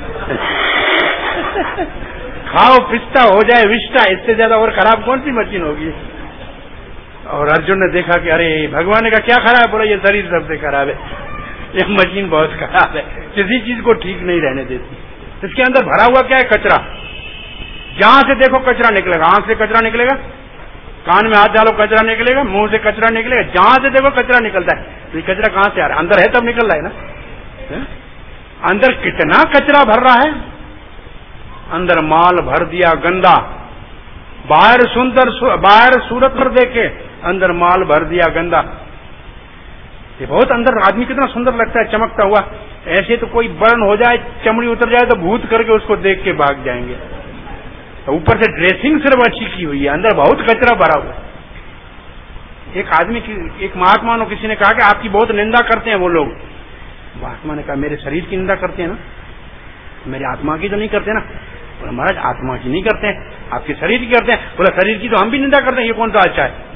खाओ पिस्ता हो जाए विष्टा, इससे ज्यादा और खराब कौन सी मशीन होगी? और अर्जुन ने देखा कि अरे भगवान ने कहा क्या खराब? बोला ये शरीर सबसे खराब है, ये मशीन बहुत खराब है, किसी चीज को ठीक नहीं रहने देती। इसके अंदर भरा हुआ क्या है? कचरा। जहां से देखो कचरा निकलेगा, आंख से कचरा निकलेगा, कान में हाथ डालो कचरा निकलेगा, मुंह से कचरा निकलेगा, जहां से देखो कचरा निकलता है। तो ये कचरा कहां से आ रहा है? अंदर है तब निकल रहा है ना। अंदर कितना कचरा भर रहा है, अंदर माल भर दिया गंदा, बाहर सुंदर, बाहर सूरत पर देखे, अंदर माल भर दिया गंदा। ये बहुत अंदर आदमी कितना सुंदर लगता है चमकता हुआ, ऐसे तो कोई बर्न हो जाए, चमड़ी उतर जाए तो भूत करके उसको देख के भाग जाएंगे। तो ऊपर से ड्रेसिंग सिर्फ अच्छी की हुई है, अंदर बहुत कचरा भरा हुआ। एक आदमी की, एक महात्मा ने किसी ने कहा कि आपकी बहुत निंदा करते हैं वो लोग। महात्मा ने कहा मेरे शरीर की निंदा करते हैं ना, मेरी आत्मा की तो नहीं करते ना। बोला महाराज आत्मा की नहीं करते हैं, आपके शरीर की करते हैं। बोला शरीर की तो हम भी निंदा करते हैं, ये कौन सा अच्छा है?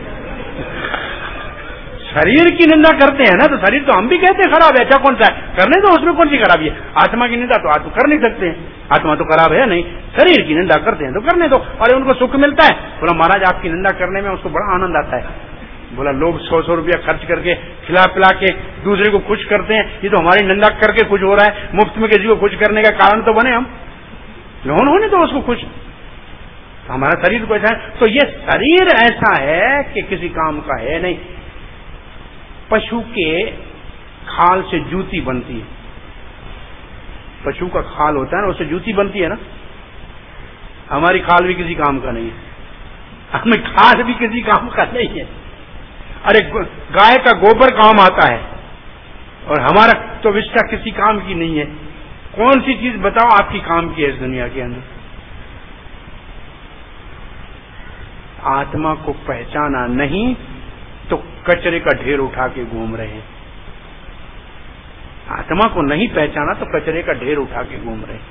शरीर की निंदा करते हैं ना, तो शरीर तो हम भी कहते हैं खराब है, अच्छा कौन सा है? करने दो, उसमें कौन सी खराबी है? आत्मा की निंदा तो आप कर नहीं सकते हैं, आत्मा तो खराब है नहीं। शरीर की निंदा करते हैं तो करने दो, और उनको सुख मिलता है। बोला महाराज आपकी निंदा करने में उसको बड़ा आनंद आता है। बोला लोग 100-100 रुपया खर्च करके खिला पिला के दूसरे को खुश करते हैं, ये तो हमारी निंदा करके खुश हो रहा है। मुफ्त में किसी को खुश करने का कारण तो बने हम, होने तो उसको खुश। तो हमारा शरीर को ऐसा है, तो ये शरीर ऐसा है कि किसी काम का है नहीं। पशु के खाल से जूती बनती है, पशु का खाल होता है ना, उससे जूती बनती है ना। हमारी खाल भी किसी काम का नहीं है, हमें खाल भी किसी काम का नहीं है। अरे गाय का गोबर काम आता है और हमारा तो विष्ठा किसी काम की नहीं है। कौन सी चीज बताओ आपकी काम की है इस दुनिया के अंदर? आत्मा को पहचाना नहीं तो कचरे का ढेर उठा के घूम रहे हैं। आत्मा को नहीं पहचाना तो कचरे का ढेर उठा के घूम रहे हैं।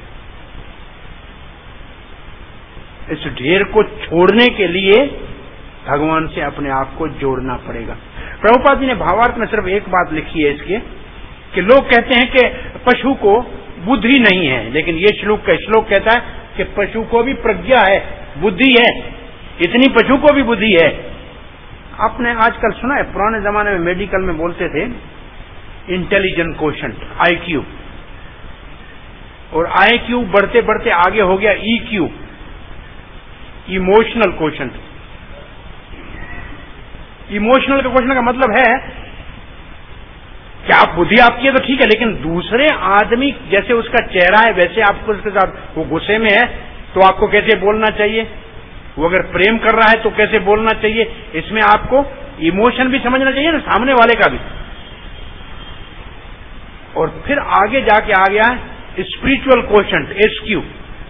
इस ढेर को छोड़ने के लिए भगवान से अपने आप को जोड़ना पड़ेगा। प्रभुपाद जी ने भावार्थ में सिर्फ एक बात लिखी है इसके, कि लोग कहते हैं कि पशु को बुद्धि नहीं है, लेकिन ये श्लोक कहता है कि पशु को भी प्रज्ञा है, बुद्धि है, इतनी पशु को भी बुद्धि है। आपने आजकल सुना है, पुराने जमाने में मेडिकल में बोलते थे इंटेलिजेंट कोशेंट, IQ, और IQ बढ़ते बढ़ते आगे हो गया EQ, emotional quotient. Emotional question का मतलब है कि आप बुद्धि आपकी है तो ठीक है, लेकिन दूसरे आदमी जैसे उसका चेहरा है वैसे आपको उसके साथ, वो गुस्से में है तो आपको कैसे बोलना चाहिए, वो अगर प्रेम कर रहा है तो कैसे बोलना चाहिए, इसमें आपको इमोशन भी समझना चाहिए ना, सामने वाले का भी। और फिर आगे जाके आ गया है स्पिरिचुअल कोशेंट, SQ।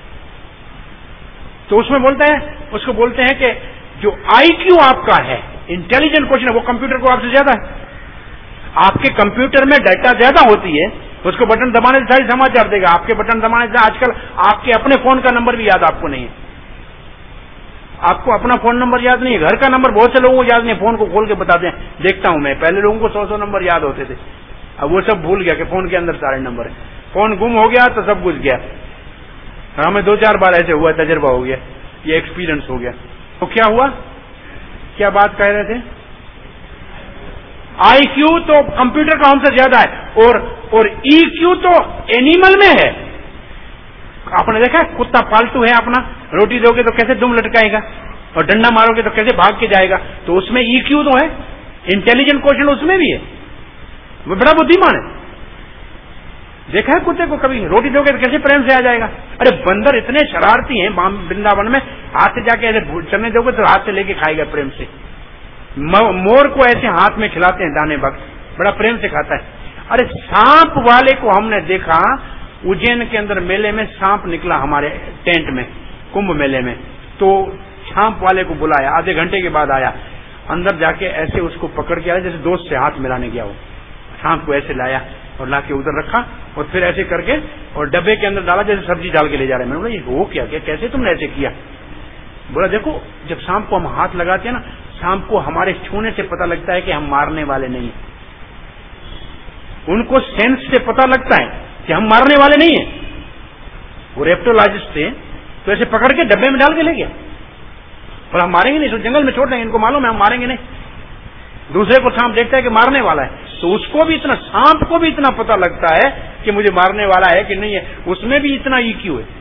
तो उसमें बोलते हैं, उसको बोलते हैं कि जो IQ आपका है, इंटेलिजेंट क्वेश्चन है, वो कंप्यूटर को आपसे ज्यादा है। आपके कंप्यूटर में डाटा ज्यादा होती है उसको बटन दबाने से सारी समाचार देगा। आपके बटन दबाने से आजकल आपके अपने फोन का नंबर भी याद आपको नहीं है, आपको अपना फोन नंबर याद नहीं है, घर का नंबर बहुत से लोगों को याद नहीं है, फोन को खोल के बताते हैं। देखता हूं मैं, पहले लोगों को 100 नंबर याद होते थे, अब वो सब भूल गया कि फोन के अंदर सारे नंबर है। फोन गुम हो गया तो सब घुस गया। हमें 2-4 बार ऐसे हुआ, तजर्बा हो गया, ये एक्सपीरियंस हो गया। तो क्या हुआ, क्या बात कह रहे थे? IQ तो कंप्यूटर का हमसे ज्यादा है और EQ तो एनिमल में है। आपने देखा कुत्ता पालतू है अपना, रोटी दोगे तो कैसे दुम लटकाएगा और डंडा मारोगे तो कैसे भाग के जाएगा, तो उसमें EQ तो है, इंटेलिजेंट क्वेश्चन उसमें भी है, वो बड़ा बुद्धिमान है। देखा है कुत्ते को कभी, रोटी दोगे तो कैसे प्रेम से आ जाएगा। अरे बंदर इतने शरारती हैं वृंदावन में, हाथ से जाके ऐसे चलने दोगे तो हाथ से लेके खाएगा प्रेम से। मोर को ऐसे हाथ में खिलाते हैं दाने भक्त, बड़ा प्रेम से खाता है। अरे सांप वाले को हमने देखा, उज्जैन के अंदर मेले में सांप निकला हमारे टेंट में, कुंभ मेले में, तो सांप वाले को बुलाया, आधे घंटे के बाद आया, अंदर जाके ऐसे उसको पकड़ के आया जैसे दोस्त से हाथ मिलाने गया हो। सांप को ऐसे लाया और लाके उधर रखा और फिर ऐसे करके और डब्बे के अंदर डाला जैसे सब्जी डाल के ले जा रहे हैं। मैंने बोला ये हो क्या, कैसे तुमने ऐसे किया? बोला देखो, जब सांप को हम हाथ लगाते हैं ना, सांप को हमारे छूने से पता लगता है कि हम मारने वाले नहीं है, उनको सेंस से पता लगता है कि हम मारने वाले नहीं है। वो रेप्टोलॉजिस्ट थे, तो ऐसे पकड़ के डब्बे में डाल के ले गया और हम मारेंगे नहीं, तो जंगल में छोड़ देंगे, इनको मालूम है हम मारेंगे नहीं। दूसरे को सांप देखता है कि मारने वाला है, तो उसको भी इतना, सांप को भी इतना पता लगता है कि मुझे मारने वाला है कि नहीं है, उसमें भी इतना EQ है।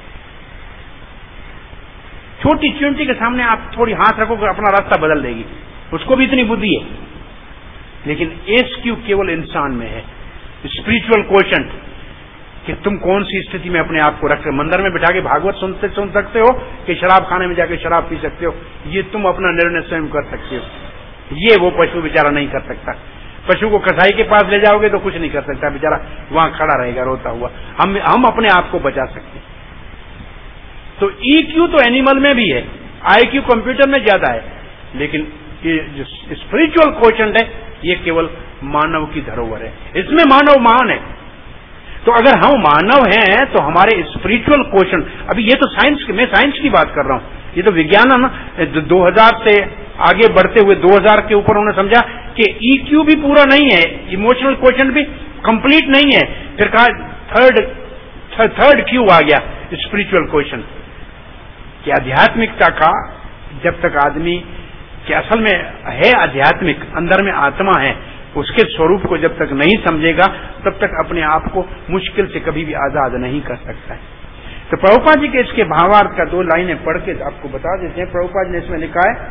छोटी चींटी के सामने आप थोड़ी हाथ रखोगे अपना रास्ता बदल देगी, उसको भी इतनी बुद्धि है। लेकिन SQ केवल इंसान में है, स्पिरिचुअल क्वोशंट, कि तुम कौन सी स्थिति में अपने आप को रख, मंदिर में बिठा के भागवत सुन सकते हो कि शराब खाने में जाके शराब पी सकते हो, ये तुम अपना निर्णय स्वयं कर सकते हो। ये वो पशु बेचारा नहीं कर सकता। पशु को कसाई के पास ले जाओगे तो कुछ नहीं कर सकता, बेचारा वहां खड़ा रहेगा रोता हुआ। हम अपने आप को बचा सकते हैं। तो EQ तो एनिमल में भी है, IQ कंप्यूटर में ज्यादा है, लेकिन ये जो स्पिरिचुअल क्वोशंट है ये केवल मानव की धरोहर है, इसमें मानव महान है। तो अगर हम मानव हैं तो हमारे स्पिरिचुअल क्वोशंट, अभी ये तो साइंस, मैं साइंस की बात कर रहा हूं, ये तो विज्ञान है ना। 2000 से आगे बढ़ते हुए 2000 के ऊपर उन्होंने समझा कि EQ भी पूरा नहीं है, इमोशनल क्वोशंट भी कंप्लीट नहीं है। फिर कहा थर्ड Q आ गया, स्पिरिचुअल क्वोशंट, कि आध्यात्मिकता का जब तक आदमी कि असल में है आध्यात्मिक, अंदर में आत्मा है, उसके स्वरूप को जब तक नहीं समझेगा तब तक अपने आप को मुश्किल से कभी भी आजाद नहीं कर सकता है। तो प्रभुपाद जी के इसके भावार्थ का 2 लाइनें पढ़ के आपको बता देते हैं। प्रभुपाद जी ने इसमें लिखा है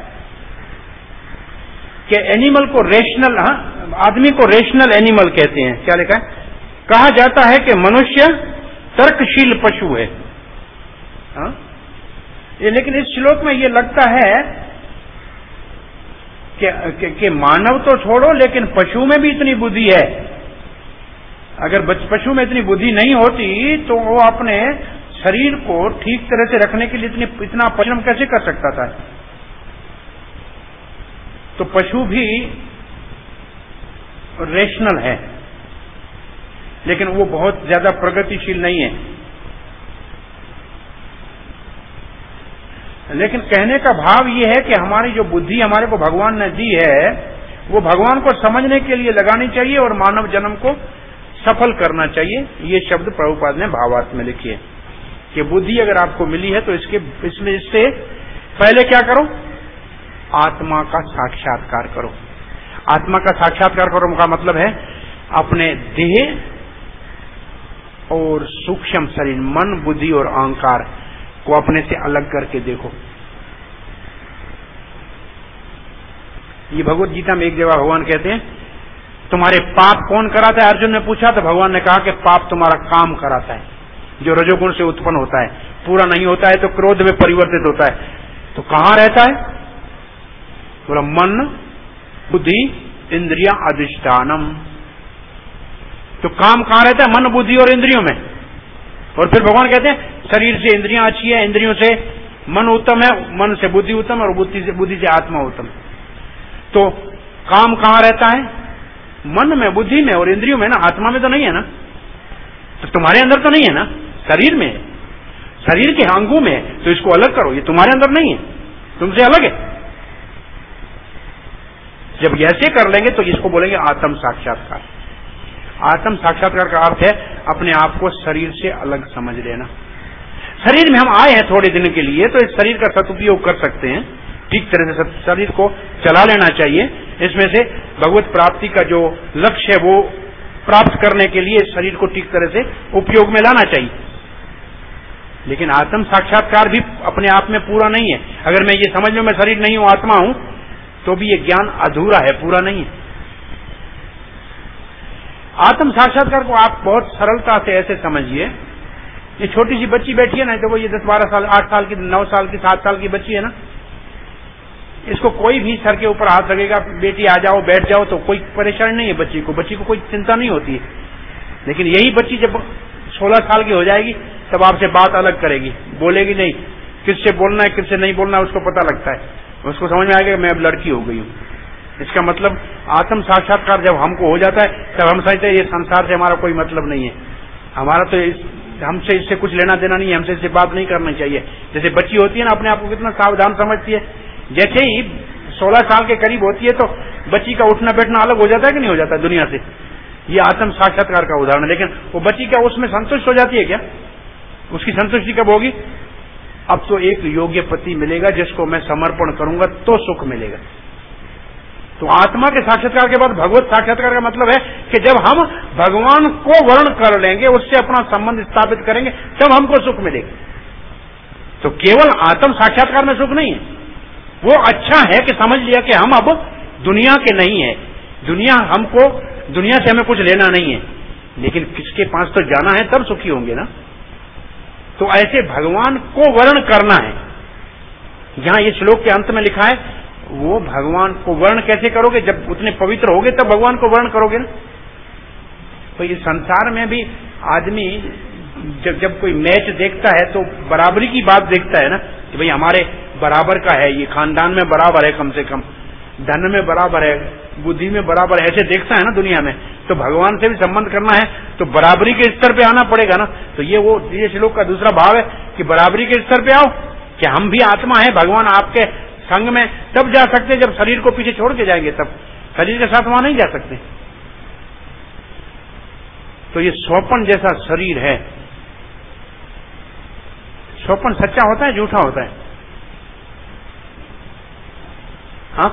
कि एनिमल को रेशनल, आदमी को रेशनल एनिमल कहते हैं। क्या लिखा है? कहा जाता है कि मनुष्य तर्कशील पशु है। लेकिन इस श्लोक में ये लगता है कि मानव तो छोड़ो, लेकिन पशु में भी इतनी बुद्धि है। अगर पशु में इतनी बुद्धि नहीं होती तो वो अपने शरीर को ठीक तरह से रखने के लिए इतना परिश्रम कैसे कर सकता था? तो पशु भी रेशनल है, लेकिन वो बहुत ज्यादा प्रगतिशील नहीं है। लेकिन कहने का भाव ये है कि हमारी जो बुद्धि हमारे को भगवान ने दी है, वो भगवान को समझने के लिए लगानी चाहिए और मानव जन्म को सफल करना चाहिए। ये शब्द प्रभुपाद ने भावार्थ में लिखी है कि बुद्धि अगर आपको मिली है तो इससे पहले क्या करो? आत्मा का साक्षात्कार करो। आत्मा का साक्षात्कार करो का मतलब है अपने देह और सूक्ष्म शरीर, मन, बुद्धि और अहंकार को अपने से अलग करके देखो। ये भगवत गीता में एक जगह भगवान कहते हैं, तुम्हारे पाप कौन कराता है? अर्जुन ने पूछा तो भगवान ने कहा कि पाप तुम्हारा काम कराता है, जो रजोगुण से उत्पन्न होता है। पूरा नहीं होता है तो क्रोध में परिवर्तित होता है। तो कहां रहता है? बोला मन, बुद्धि, इंद्रिया, अधिष्ठानम। तो काम कहां रहता है? मन, बुद्धि और इंद्रियों में। और फिर भगवान कहते हैं शरीर से इंद्रियां अच्छी है, इंद्रियों से मन उत्तम है, मन से बुद्धि उत्तम और बुद्धि से आत्मा उत्तम। तो काम कहां रहता है? मन में, बुद्धि में और इंद्रियों में ना, आत्मा में तो नहीं है ना। तो तुम्हारे अंदर तो नहीं है ना, शरीर में है, शरीर के अंगों में है, तो इसको अलग करो, ये तुम्हारे अंदर नहीं है, तुमसे अलग है। जब ऐसे कर लेंगे तो इसको बोलेंगे आत्म साक्षात्कार। आत्म साक्षात्कार का अर्थ है अपने आप को शरीर से अलग समझ लेना। शरीर में हम आए हैं थोड़े दिन के लिए, तो इस शरीर का सदुपयोग कर सकते हैं, ठीक तरह से शरीर को चला लेना चाहिए। इसमें से भगवत प्राप्ति का जो लक्ष्य है वो प्राप्त करने के लिए इस शरीर को ठीक तरह से उपयोग में लाना चाहिए। लेकिन आत्म साक्षात्कार भी अपने आप में पूरा नहीं है। अगर मैं ये समझ लूं मैं शरीर नहीं हूं, आत्मा हूं, तो भी ये ज्ञान अधूरा है, पूरा नहीं है। आत्म साक्षात्कार को आप बहुत सरलता से ऐसे समझिए, ये छोटी सी बच्ची बैठी है ना, तो वो ये 10-12 साल, 8 साल की, 9 साल की, 7 साल की बच्ची है ना, इसको कोई भी सर के ऊपर हाथ रखेगा, बेटी आ जाओ बैठ जाओ, तो कोई परेशानी नहीं है बच्ची को कोई चिंता नहीं होती है। लेकिन यही बच्ची जब 16 साल की हो जाएगी तब आपसे बात अलग करेगी, बोलेगी नहीं, किससे बोलना है किससे नहीं बोलना है उसको पता लगता है, उसको समझ में आएगा कि मैं अब लड़की हो गई हूं। इसका मतलब आत्म साक्षात्कार जब हमको हो जाता है तब हम समझते हैं ये संसार से हमारा कोई मतलब नहीं है, हमारा तो हमसे इससे कुछ लेना देना नहीं है, हमसे इससे बात नहीं करनी चाहिए। जैसे बच्ची होती है ना, अपने आप को कितना सावधान समझती है, जैसे ही 16 साल के करीब होती है तो बच्ची का उठना बैठना अलग हो जाता है कि नहीं हो जाता दुनिया से। ये आत्म साक्षात्कार का उदाहरण है। लेकिन वो बच्ची क्या उसमें संतुष्ट हो जाती है क्या? उसकी संतुष्टि कब होगी? अब तो एक योग्य पति मिलेगा जिसको मैं समर्पण करूंगा तो सुख मिलेगा। तो आत्मा के साक्षात्कार के बाद भगवत साक्षात्कार का मतलब है कि जब हम भगवान को वर्ण कर लेंगे, उससे अपना संबंध स्थापित करेंगे, तब हमको सुख मिलेगा। तो केवल आत्म साक्षात्कार में सुख नहीं है, वो अच्छा है कि समझ लिया कि हम अब दुनिया के नहीं है, दुनिया से हमें कुछ लेना नहीं है, लेकिन किसके पास तो जाना है तब सुखी होंगे ना। तो ऐसे भगवान को वर्ण करना है। यहां ये श्लोक के अंत में लिखा है, वो भगवान को वर्ण कैसे करोगे? जब उतने पवित्र होगे तब भगवान को वर्ण करोगे ना। तो इस संसार में भी आदमी जब कोई मैच देखता है तो बराबरी की बात देखता है ना, कि भाई हमारे बराबर का है, ये खानदान में बराबर है, कम से कम धन में बराबर है, बुद्धि में बराबर है, ऐसे देखता है ना दुनिया में। तो भगवान से भी संबंध करना है तो बराबरी के स्तर पे आना पड़ेगा ना। तो ये श्लोक का दूसरा भाव है कि बराबरी के स्तर पे आओ, कि हम भी आत्मा है, भगवान आपके संग में तब जा सकते जब शरीर को पीछे छोड़ के जाएंगे, तब शरीर के साथ वहां नहीं जा सकते। तो ये स्वप्न जैसा शरीर है, स्वप्न सच्चा होता है झूठा होता है? हाँ,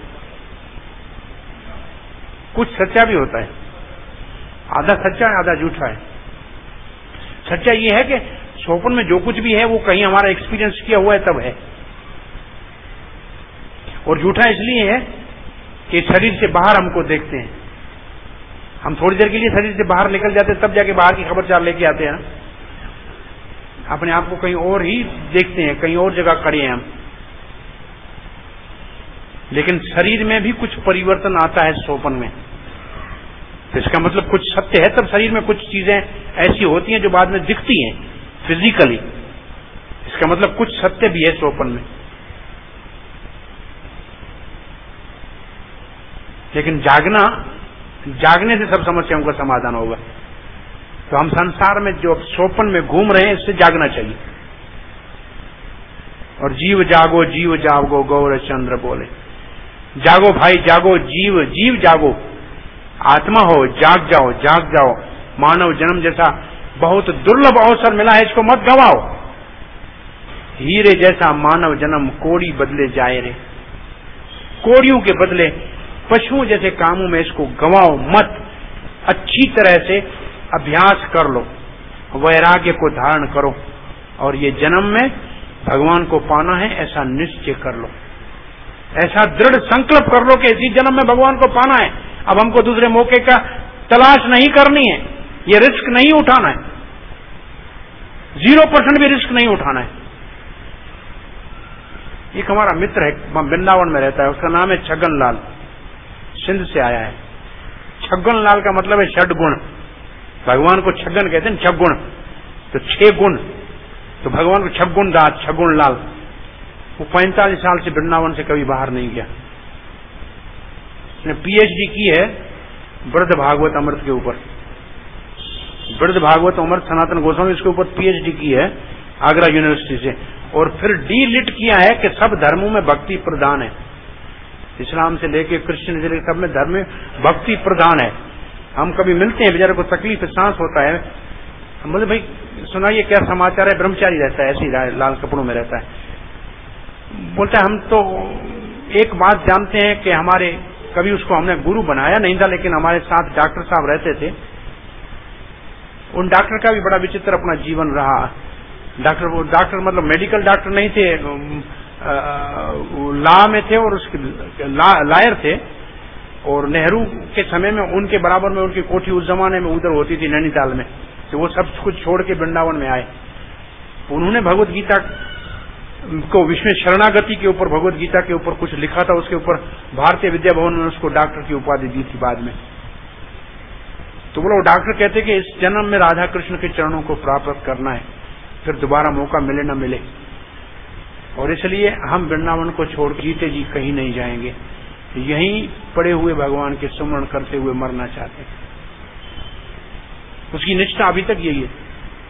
कुछ सच्चा भी होता है, आधा सच्चा है आधा झूठा है। सच्चा ये है कि स्वप्न में जो कुछ भी है वो कहीं हमारा एक्सपीरियंस किया हुआ है तब है, और झूठा इसलिए है कि शरीर से बाहर हमको देखते हैं, हम थोड़ी देर के लिए शरीर से बाहर निकल जाते हैं तब जाके बाहर की खबरचार लेके आते हैं ना, अपने आप को कहीं और ही देखते हैं, कहीं और जगह खड़े हैं हम। लेकिन शरीर में भी कुछ परिवर्तन आता है स्वप्न में, तो इसका मतलब कुछ सत्य है, तब शरीर में कुछ चीजें ऐसी होती हैं जो बाद में दिखती हैं फिजिकली, इसका मतलब कुछ सत्य भी है स्वप्न में। लेकिन जागने से सब समस्याओं का समाधान होगा। तो हम संसार में जो स्वप्न में घूम रहे हैं इससे जागना चाहिए। और जीव जागो गौर चंद्र बोले, जागो भाई जागो, जीव जागो, आत्मा हो, जाग जाओ। मानव जन्म जैसा बहुत दुर्लभ अवसर मिला है, इसको मत गवाओ। हीरे जैसा मानव जन्म कोड़ी बदले जाए रे, कोड़ियों के बदले पशुओं जैसे कामों में इसको गवाओ मत। अच्छी तरह से अभ्यास कर लो, वैराग्य को धारण करो, और ये जन्म में भगवान को पाना है ऐसा निश्चय कर लो, ऐसा दृढ़ संकल्प कर लो कि इसी जन्म में भगवान को पाना है। अब हमको दूसरे मौके का तलाश नहीं करनी है, ये रिस्क नहीं उठाना है, 0% भी रिस्क नहीं उठाना है। एक हमारा मित्र है, वृंदावन में रहता है, उसका नाम है छगन लाल, सिंध से आया है। छगन लाल का मतलब है षड्गुण, भगवान को छगन कहते हैं, छगुण तो 6 गुण, तो भगवान को छगुण दास, छगुण लाल। वो 45 साल से वृंदावन से कभी बाहर नहीं गया। उसने PhD की है वृद्ध भागवत अमृत के ऊपर, वृद्ध भागवत अमर सनातन गोस्वामी इसके ऊपर पीएचडी की है आगरा यूनिवर्सिटी से, और फिर डी-लिट किया है कि सब धर्मों में भक्ति प्रधान है, इस्लाम से लेके क्रिश्चियन से लेकर सब में धर्म में भक्ति प्रधान है। हम कभी मिलते हैं, बेचारे को तकलीफ सांस होता है, हम बोले भाई सुनाइए क्या समाचार है, ब्रह्मचारी रहता है, ऐसे ही लाल कपड़ों में रहता है। बोलता है हम तो एक बात जानते हैं कि हमारे, कभी उसको हमने गुरु बनाया नहीं था, लेकिन हमारे साथ डॉक्टर साहब रहते थे, उन डॉक्टर का भी बड़ा विचित्र अपना जीवन रहा। डॉक्टर मतलब मेडिकल डॉक्टर नहीं थे, लॉ में थे और उसके लायर थे, और नेहरू के समय में उनके बराबर में उनकी कोठी उस जमाने में उधर होती थी नैनीताल में, तो वो सब कुछ छोड़ के वृंदावन में आए। उन्होंने भगवत गीता को, विश्व शरणागति के ऊपर भगवत गीता के ऊपर कुछ लिखा था, उसके ऊपर भारतीय विद्या भवन ने उसको डॉक्टर की उपाधि दी थी बाद में। तो बोला वो डॉक्टर कहते कि इस जन्म में राधा कृष्ण के चरणों को प्राप्त करना है, फिर दोबारा मौका मिले न मिले, और इसलिए हम वृंदावन को छोड़ जीते जी कहीं नहीं जाएंगे, यहीं पड़े हुए भगवान के स्मरण करते हुए मरना चाहते हैं। उसकी निष्ठा अभी तक यही है।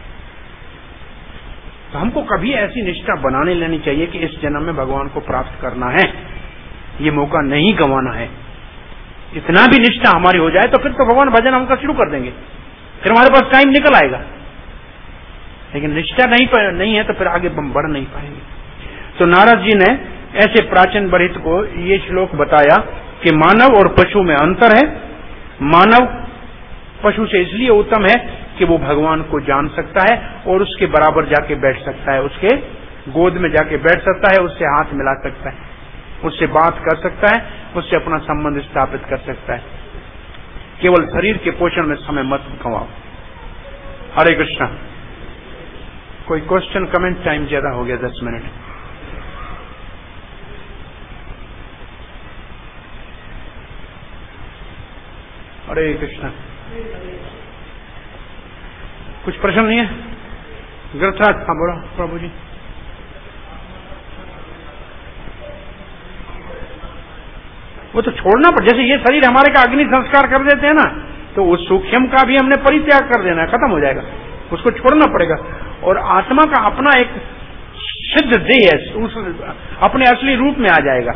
तो हमको कभी ऐसी निष्ठा बनाने लेनी चाहिए कि इस जन्म में भगवान को प्राप्त करना है, ये मौका नहीं गंवाना है। इतना भी निष्ठा हमारी हो जाए तो फिर तो भगवान भजन हमका शुरू कर देंगे, फिर हमारे पास टाइम निकल आएगा। लेकिन निष्ठा नहीं है तो फिर आगे हम बढ़ नहीं पाएंगे। तो नारद जी ने ऐसे प्राचीन बरित को ये श्लोक बताया कि मानव और पशु में अंतर है। मानव पशु से इसलिए उत्तम है कि वो भगवान को जान सकता है और उसके बराबर जाके बैठ सकता है, उसके गोद में जाके बैठ सकता है, उससे हाथ मिला सकता है, उससे बात कर सकता है, उससे अपना संबंध स्थापित कर सकता है। केवल शरीर के पोषण में समय मत गंवाओ। हरे कृष्णा। कोई क्वेश्चन कमेंट? टाइम ज्यादा हो गया, 10 मिनट। हरे कृष्णा। कुछ प्रश्न नहीं है? ग्रथराज, हाँ बोलो प्रभु जी। वो तो छोड़ना पड़, जैसे ये शरीर हमारे का अग्नि संस्कार कर देते हैं ना, तो उस सूक्ष्म का भी हमने परित्याग कर देना है, खत्म हो जाएगा, उसको छोड़ना पड़ेगा। और आत्मा का अपना एक सिद्ध देह है, उस अपने असली रूप में आ जाएगा।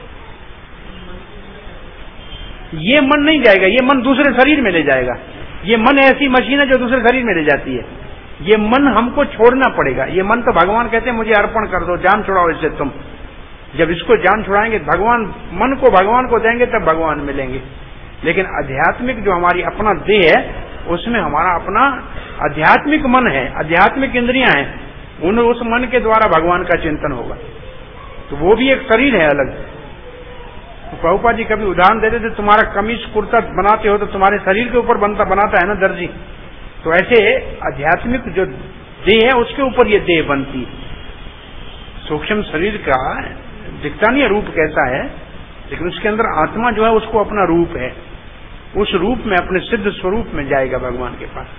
ये मन नहीं जाएगा, ये मन दूसरे शरीर में ले जाएगा। ये मन ऐसी मशीन है जो दूसरे शरीर में ले जाती है। ये मन हमको छोड़ना पड़ेगा। ये मन तो भगवान कहते हैं मुझे अर्पण कर दो, जान छुड़ाओ इससे तुम। जब इसको जान छुड़ाएंगे, भगवान मन को भगवान को देंगे तब भगवान मिलेंगे। लेकिन आध्यात्मिक जो हमारी अपना देह है, उसमें हमारा अपना आध्यात्मिक मन है, आध्यात्मिक इंद्रियां हैं, उस मन के द्वारा भगवान का चिंतन होगा। तो वो भी एक शरीर है अलग। तो प्रभुपाद जी कभी उदाहरण देते थे, तुम्हारा कमीज कुर्ता बनाते हो तो तुम्हारे शरीर के ऊपर बनाता है ना दर्जी, तो ऐसे आध्यात्मिक जो देह है उसके ऊपर ये देह बनती है। सूक्ष्म शरीर का दिखता नहीं है रूप कैसा है, लेकिन उसके अंदर आत्मा जो है उसको अपना रूप है, उस रूप में अपने सिद्ध स्वरूप में जाएगा भगवान के पास।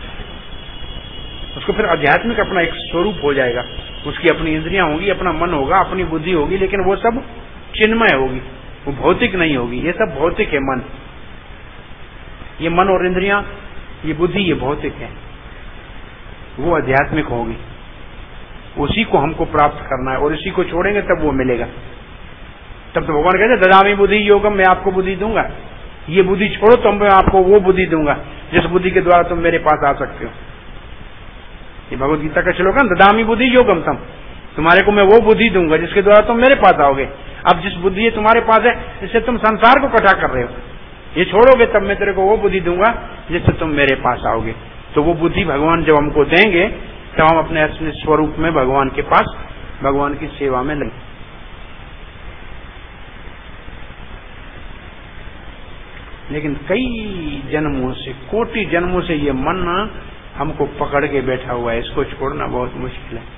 उसको फिर आध्यात्मिक अपना एक स्वरूप हो जाएगा। उसकी अपनी इंद्रियां होंगी, अपना मन होगा, अपनी बुद्धि होगी, लेकिन वो सब चिन्मय होगी, वो भौतिक नहीं होगी। ये सब भौतिक है। मन, ये मन और इंद्रियां, ये बुद्धि, ये भौतिक है, वो आध्यात्मिक होगी। उसी को हमको प्राप्त करना है और इसी को छोड़ेंगे तब वो मिलेगा। तब तो भगवान कहते ददामि बुद्धि योगम, मैं आपको बुद्धि दूंगा। ये बुद्धि छोड़ो तो मैं आपको वो बुद्धि दूंगा जिस बुद्धि के द्वारा तुम मेरे पास आ सकते हो। ये भगवत गीता का श्लोक है, ददामि बुद्धि योगम तम, तुम्हारे को मैं वो बुद्धि दूंगा जिसके द्वारा तुम मेरे पास आओगे। अब जिस बुद्धि तुम्हारे पास है, इससे तुम संसार को इकट्ठा कर रहे हो, ये छोड़ोगे तब मैं तेरे को वो बुद्धि दूंगा जिससे तुम मेरे पास आओगे। तो वो बुद्धि भगवान जब हमको देंगे तब हम अपने असली स्वरूप में भगवान के पास, भगवान की सेवा में लगे। लेकिन कई जन्मों से, कोटि जन्मों से ये मन हमको पकड़ के बैठा हुआ है, इसको छोड़ना बहुत मुश्किल है।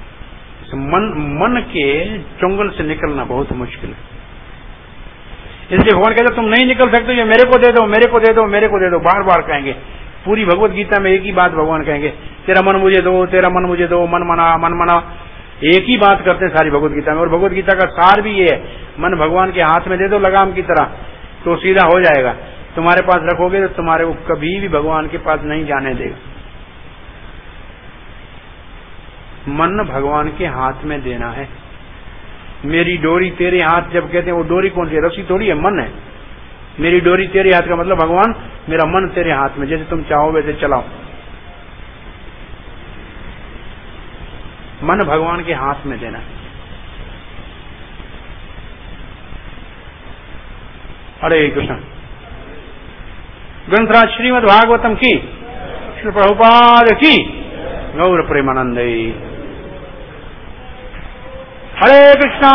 मन के चुंगल से निकलना बहुत मुश्किल है। इसलिए भगवान कहते तुम नहीं निकल सकते, ये मेरे को दे दो, मेरे को दे दो, मेरे को दे दो, बार बार कहेंगे। पूरी भगवत गीता में एक ही बात भगवान कहेंगे, तेरा मन मुझे दो, तेरा मन मुझे दो, मन मना, मन मना। एक ही बात करते हैं सारी भगवत गीता में। और भगवत गीता का सार भी ये है, मन भगवान के हाथ में दे दो लगाम की तरह, तो सीधा हो जाएगा। तुम्हारे पास रखोगे तो तुम्हारे को कभी भी भगवान के पास नहीं जाने देगा। मन भगवान के हाथ में देना है। मेरी डोरी तेरे हाथ जब कहते हैं, वो डोरी कौन सी है? रस्सी थोड़ी है, मन है। मेरी डोरी तेरे हाथ का मतलब भगवान मेरा मन तेरे हाथ में, जैसे तुम चाहो वैसे चलाओ। मन भगवान के हाथ में देना। हरे कृष्ण। ग्रंथराज श्रीमद् भागवतम की, श्री प्रभुपाद की, गौर प्रेमानंदे। हरे कृष्णा।